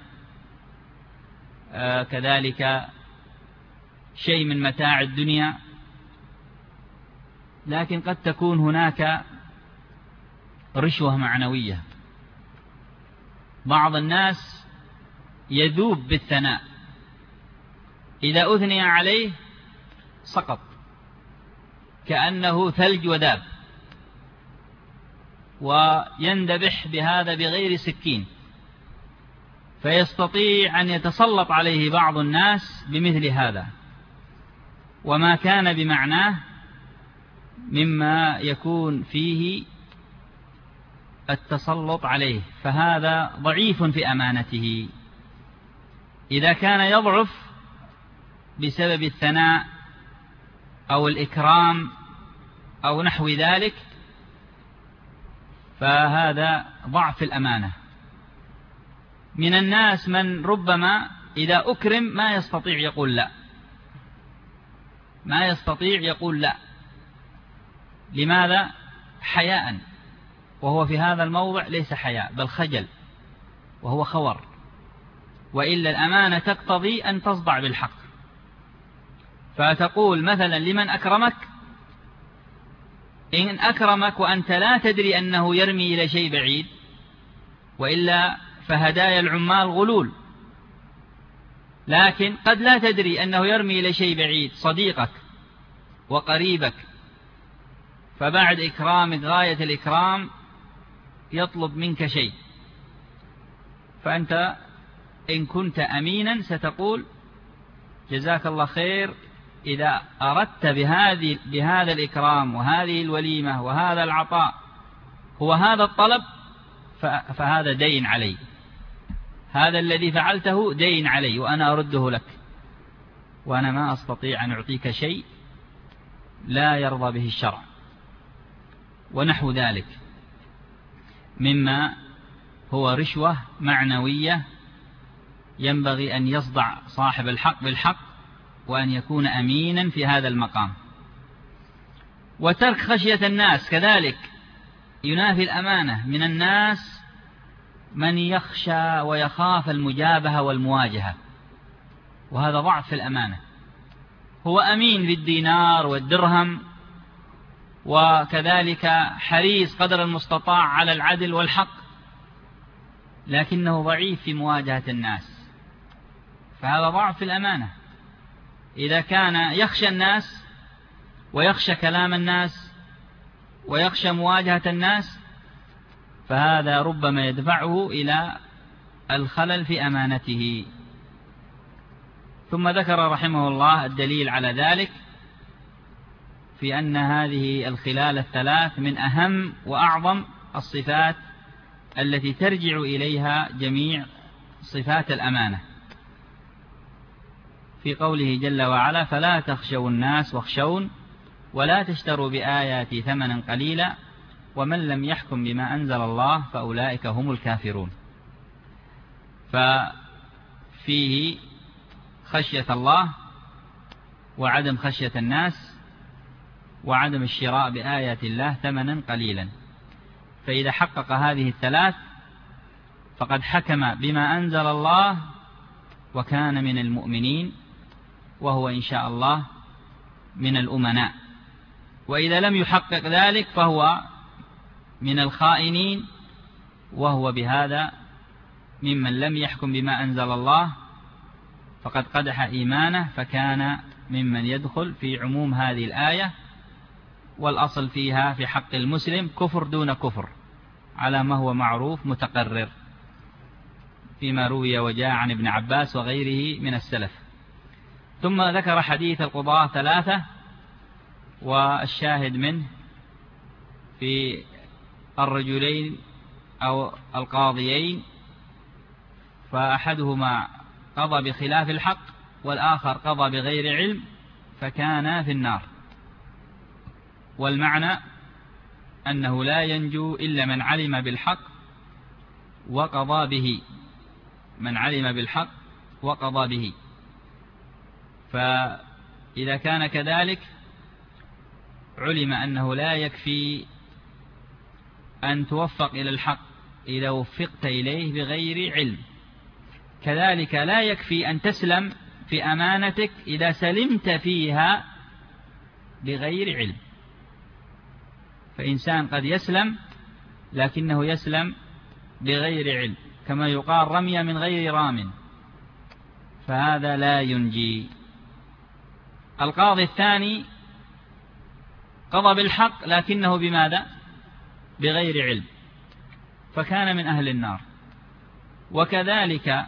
كذلك شيء من متاع الدنيا لكن قد تكون هناك رشوة معنوية. بعض الناس يذوب بالثناء، إذا أثني عليه سقط كأنه ثلج وذاب، ويندبح بهذا بغير سكين، فيستطيع أن يتسلط عليه بعض الناس بمثل هذا، وما كان بمعناه مما يكون فيه التسلط عليه، فهذا ضعيف في أمانته. إذا كان يضعف بسبب الثناء أو الإكرام أو نحو ذلك، فهذا ضعف الأمانة. من الناس من ربما إذا أكرم ما يستطيع يقول لا، ما يستطيع يقول لا. لماذا؟ حياء، وهو في هذا الموضع ليس حياء بل خجل، وهو خور، وإلا الأمانة تقتضي أن تصدع بالحق. فتقول مثلا لمن أكرمك: إن أكرمك وأنت لا تدري أنه يرمي إلى شيء بعيد، وإلا فهدايا العمال غلول، لكن قد لا تدري أنه يرمي إلى شيء بعيد، صديقك وقريبك، فبعد إكرامك غاية الإكرام يطلب منك شيء، فأنت إن كنت أمينا ستقول: جزاك الله خير، إذا أردت بهذا الإكرام وهذه الوليمة وهذا العطاء هو هذا الطلب، فهذا دين علي، هذا الذي فعلته دين علي وأنا أرده لك، وأنا ما أستطيع أن أعطيك شيء لا يرضى به الشرع، ونحو ذلك مما هو رشوة معنوية. ينبغي أن يصدع صاحب الحق بالحق، وأن يكون أمينا في هذا المقام. وترك خشية الناس كذلك ينافي الأمانة. من الناس من يخشى ويخاف المجابهة والمواجهة، وهذا ضعف في الأمانة. هو أمين بالدينار والدرهم، وكذلك حريص قدر المستطاع على العدل والحق، لكنه ضعيف في مواجهة الناس، فهذا ضعف في الأمانة. إذا كان يخشى الناس ويخشى كلام الناس ويخشى مواجهة الناس، فهذا ربما يدفعه إلى الخلل في أمانته. ثم ذكر رحمه الله الدليل على ذلك في أن هذه الخلال الثلاث من أهم وأعظم الصفات التي ترجع إليها جميع صفات الأمانة، في قوله جل وعلا: فلا تخشوا الناس واخشون ولا تشتروا بآياتي ثمنا قليلا ومن لم يحكم بما أنزل الله فأولئك هم الكافرون. ففيه خشية الله وعدم خشية الناس وعدم الشراء بآيات الله ثمنا قليلا. فإذا حقق هذه الثلاث فقد حكم بما أنزل الله وكان من المؤمنين، وهو إن شاء الله من الأمناء. وإذا لم يحقق ذلك فهو من الخائنين، وهو بهذا ممن لم يحكم بما أنزل الله، فقد قدح إيمانه، فكان ممن يدخل في عموم هذه الآية. والأصل فيها في حق المسلم كفر دون كفر، على ما هو معروف متقرر فيما روي وجاء عن ابن عباس وغيره من السلف. ثم ذكر حديث القضاة ثلاثة، والشاهد منه في الرجلين أو القاضيين، فأحدهما قضى بخلاف الحق والآخر قضى بغير علم فكان في النار. والمعنى أنه لا ينجو إلا من علم بالحق وقضى به، من علم بالحق وقضى به. فإذا كان كذلك علم أنه لا يكفي أن توفق إلى الحق إذا وفقت إليه بغير علم، كذلك لا يكفي أن تسلم في أمانتك إذا سلمت فيها بغير علم. فإنسان قد يسلم لكنه يسلم بغير علم، كما يقال رمي من غير رام، فهذا لا ينجي. القاضي الثاني قضى بالحق لكنه بماذا؟ بغير علم، فكان من أهل النار. وكذلك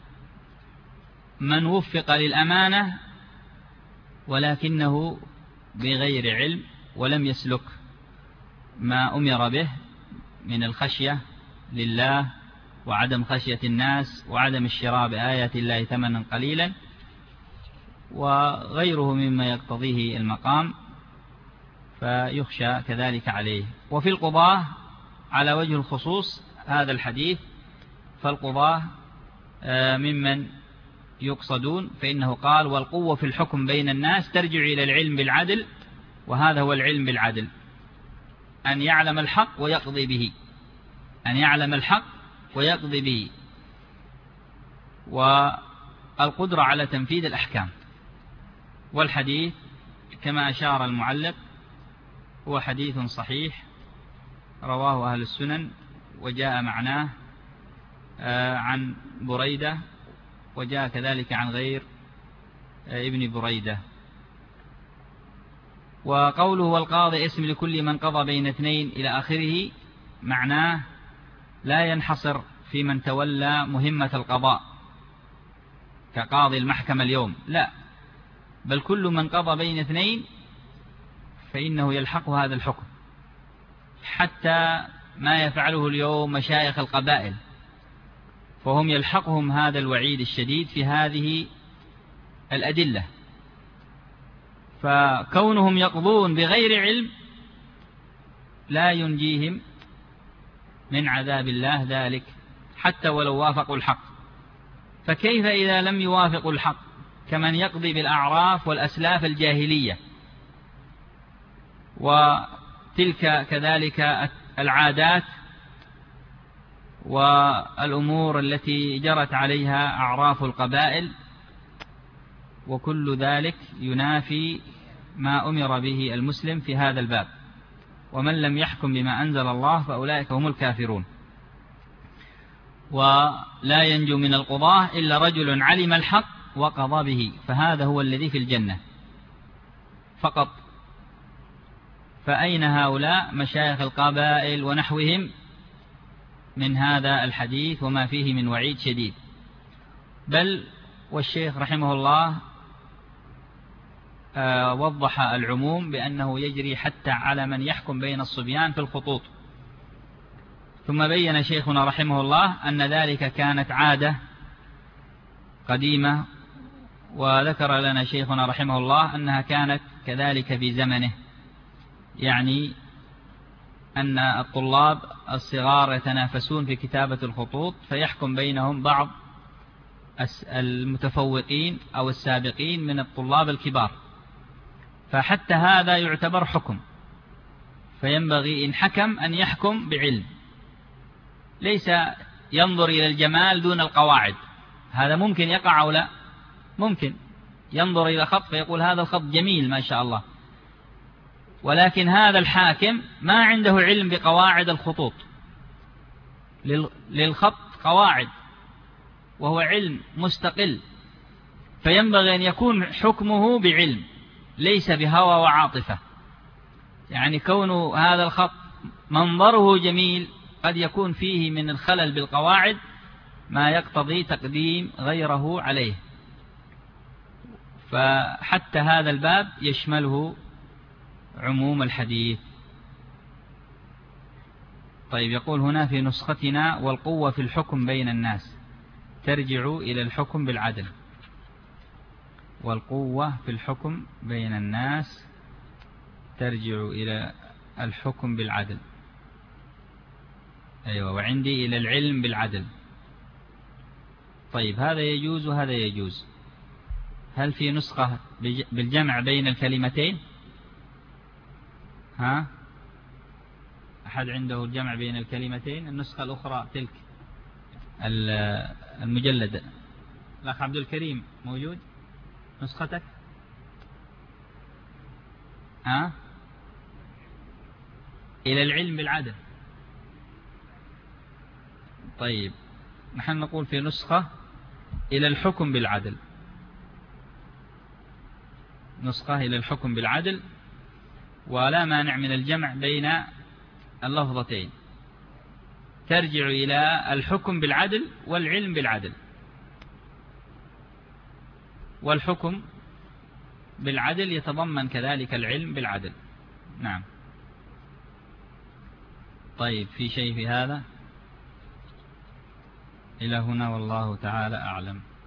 من وفق للأمانة ولكنه بغير علم ولم يسلك ما أمر به من الخشية لله وعدم خشية الناس وعدم الشراء بآيات الله ثمنا قليلا وغيره مما يقتضيه المقام، فيخشى كذلك عليه. وفي القضاة على وجه الخصوص هذا الحديث، فالقضاة ممن يقصدون، فإنه قال والقوة في الحكم بين الناس ترجع إلى العلم بالعدل، وهذا هو العلم بالعدل، أن يعلم الحق ويقضي به، أن يعلم الحق ويقضي به، والقدرة على تنفيذ الأحكام. والحديث كما أشار المعلق هو حديث صحيح رواه أهل السنن، وجاء معناه عن بريدة، وجاء كذلك عن غير ابن بريدة. وقوله والقاضي اسم لكل من قضى بين اثنين إلى آخره، معناه لا ينحصر في من تولى مهمة القضاء كقاضي المحكمة اليوم، لا، بل كل من قضى بين اثنين فإنه يلحقه هذا الحكم، حتى ما يفعله اليوم مشايخ القبائل، فهم يلحقهم هذا الوعيد الشديد في هذه الأدلة. فكونهم يقضون بغير علم لا ينجيهم من عذاب الله ذلك، حتى ولو وافقوا الحق. فكيف إذا لم يوافقوا الحق كمن يقضي بالأعراف والأسلاف الجاهلية، وتلك كذلك العادات والأمور التي جرت عليها أعراف القبائل، وكل ذلك ينافي ما أمر به المسلم في هذا الباب. ومن لم يحكم بما أنزل الله فأولئك هم الكافرون. ولا ينجو من القضاة إلا رجل علم الحق وقضى به، فهذا هو الذي في الجنة فقط. فأين هؤلاء مشايخ القبائل ونحوهم من هذا الحديث وما فيه من وعيد شديد؟ بل والشيخ رحمه الله وضح العموم بأنه يجري حتى على من يحكم بين الصبيان في الخطوط. ثم بين شيخنا رحمه الله أن ذلك كانت عادة قديمة، وذكر لنا شيخنا رحمه الله أنها كانت كذلك في زمنه، يعني أن الطلاب الصغار يتنافسون في كتابة الخطوط، فيحكم بينهم بعض المتفوقين أو السابقين من الطلاب الكبار، فحتى هذا يعتبر حكم. فينبغي إن حكم أن يحكم بعلم، ليس ينظر إلى الجمال دون القواعد. هذا ممكن يقع أو لا؟ ممكن ينظر إلى خط فيقول هذا الخط جميل ما شاء الله، ولكن هذا الحاكم ما عنده علم بقواعد الخطوط. للخط قواعد وهو علم مستقل، فينبغي أن يكون حكمه بعلم ليس بهوى وعاطفة. يعني كون هذا الخط منظره جميل قد يكون فيه من الخلل بالقواعد ما يقتضي تقديم غيره عليه. فحتى هذا الباب يشمله عموم الحديث. طيب، يقول هنا في نسختنا والقوة في الحكم بين الناس ترجع إلى الحكم بالعدل. والقوة في الحكم بين الناس ترجع إلى الحكم بالعدل. أيوة، وعندي إلى العلم بالعدل. طيب، هذا يجوز وهذا يجوز. هل في نسخة بالجمع بين الكلمتين؟ ها؟ أحد عنده الجمع بين الكلمتين؟ النسخة الأخرى تلك المجلد. الأخ عبد الكريم موجود؟ نسختك؟ ها؟ إلى العلم بالعدل. طيب نحن نقول في نسخة إلى الحكم بالعدل، نسخة إلى الحكم بالعدل، ولا مانع من الجمع بين اللفظتين، ترجع إلى الحكم بالعدل والعلم بالعدل، والحكم بالعدل يتضمن كذلك العلم بالعدل. نعم. طيب في شيء في هذا؟ إلى هنا والله تعالى أعلم.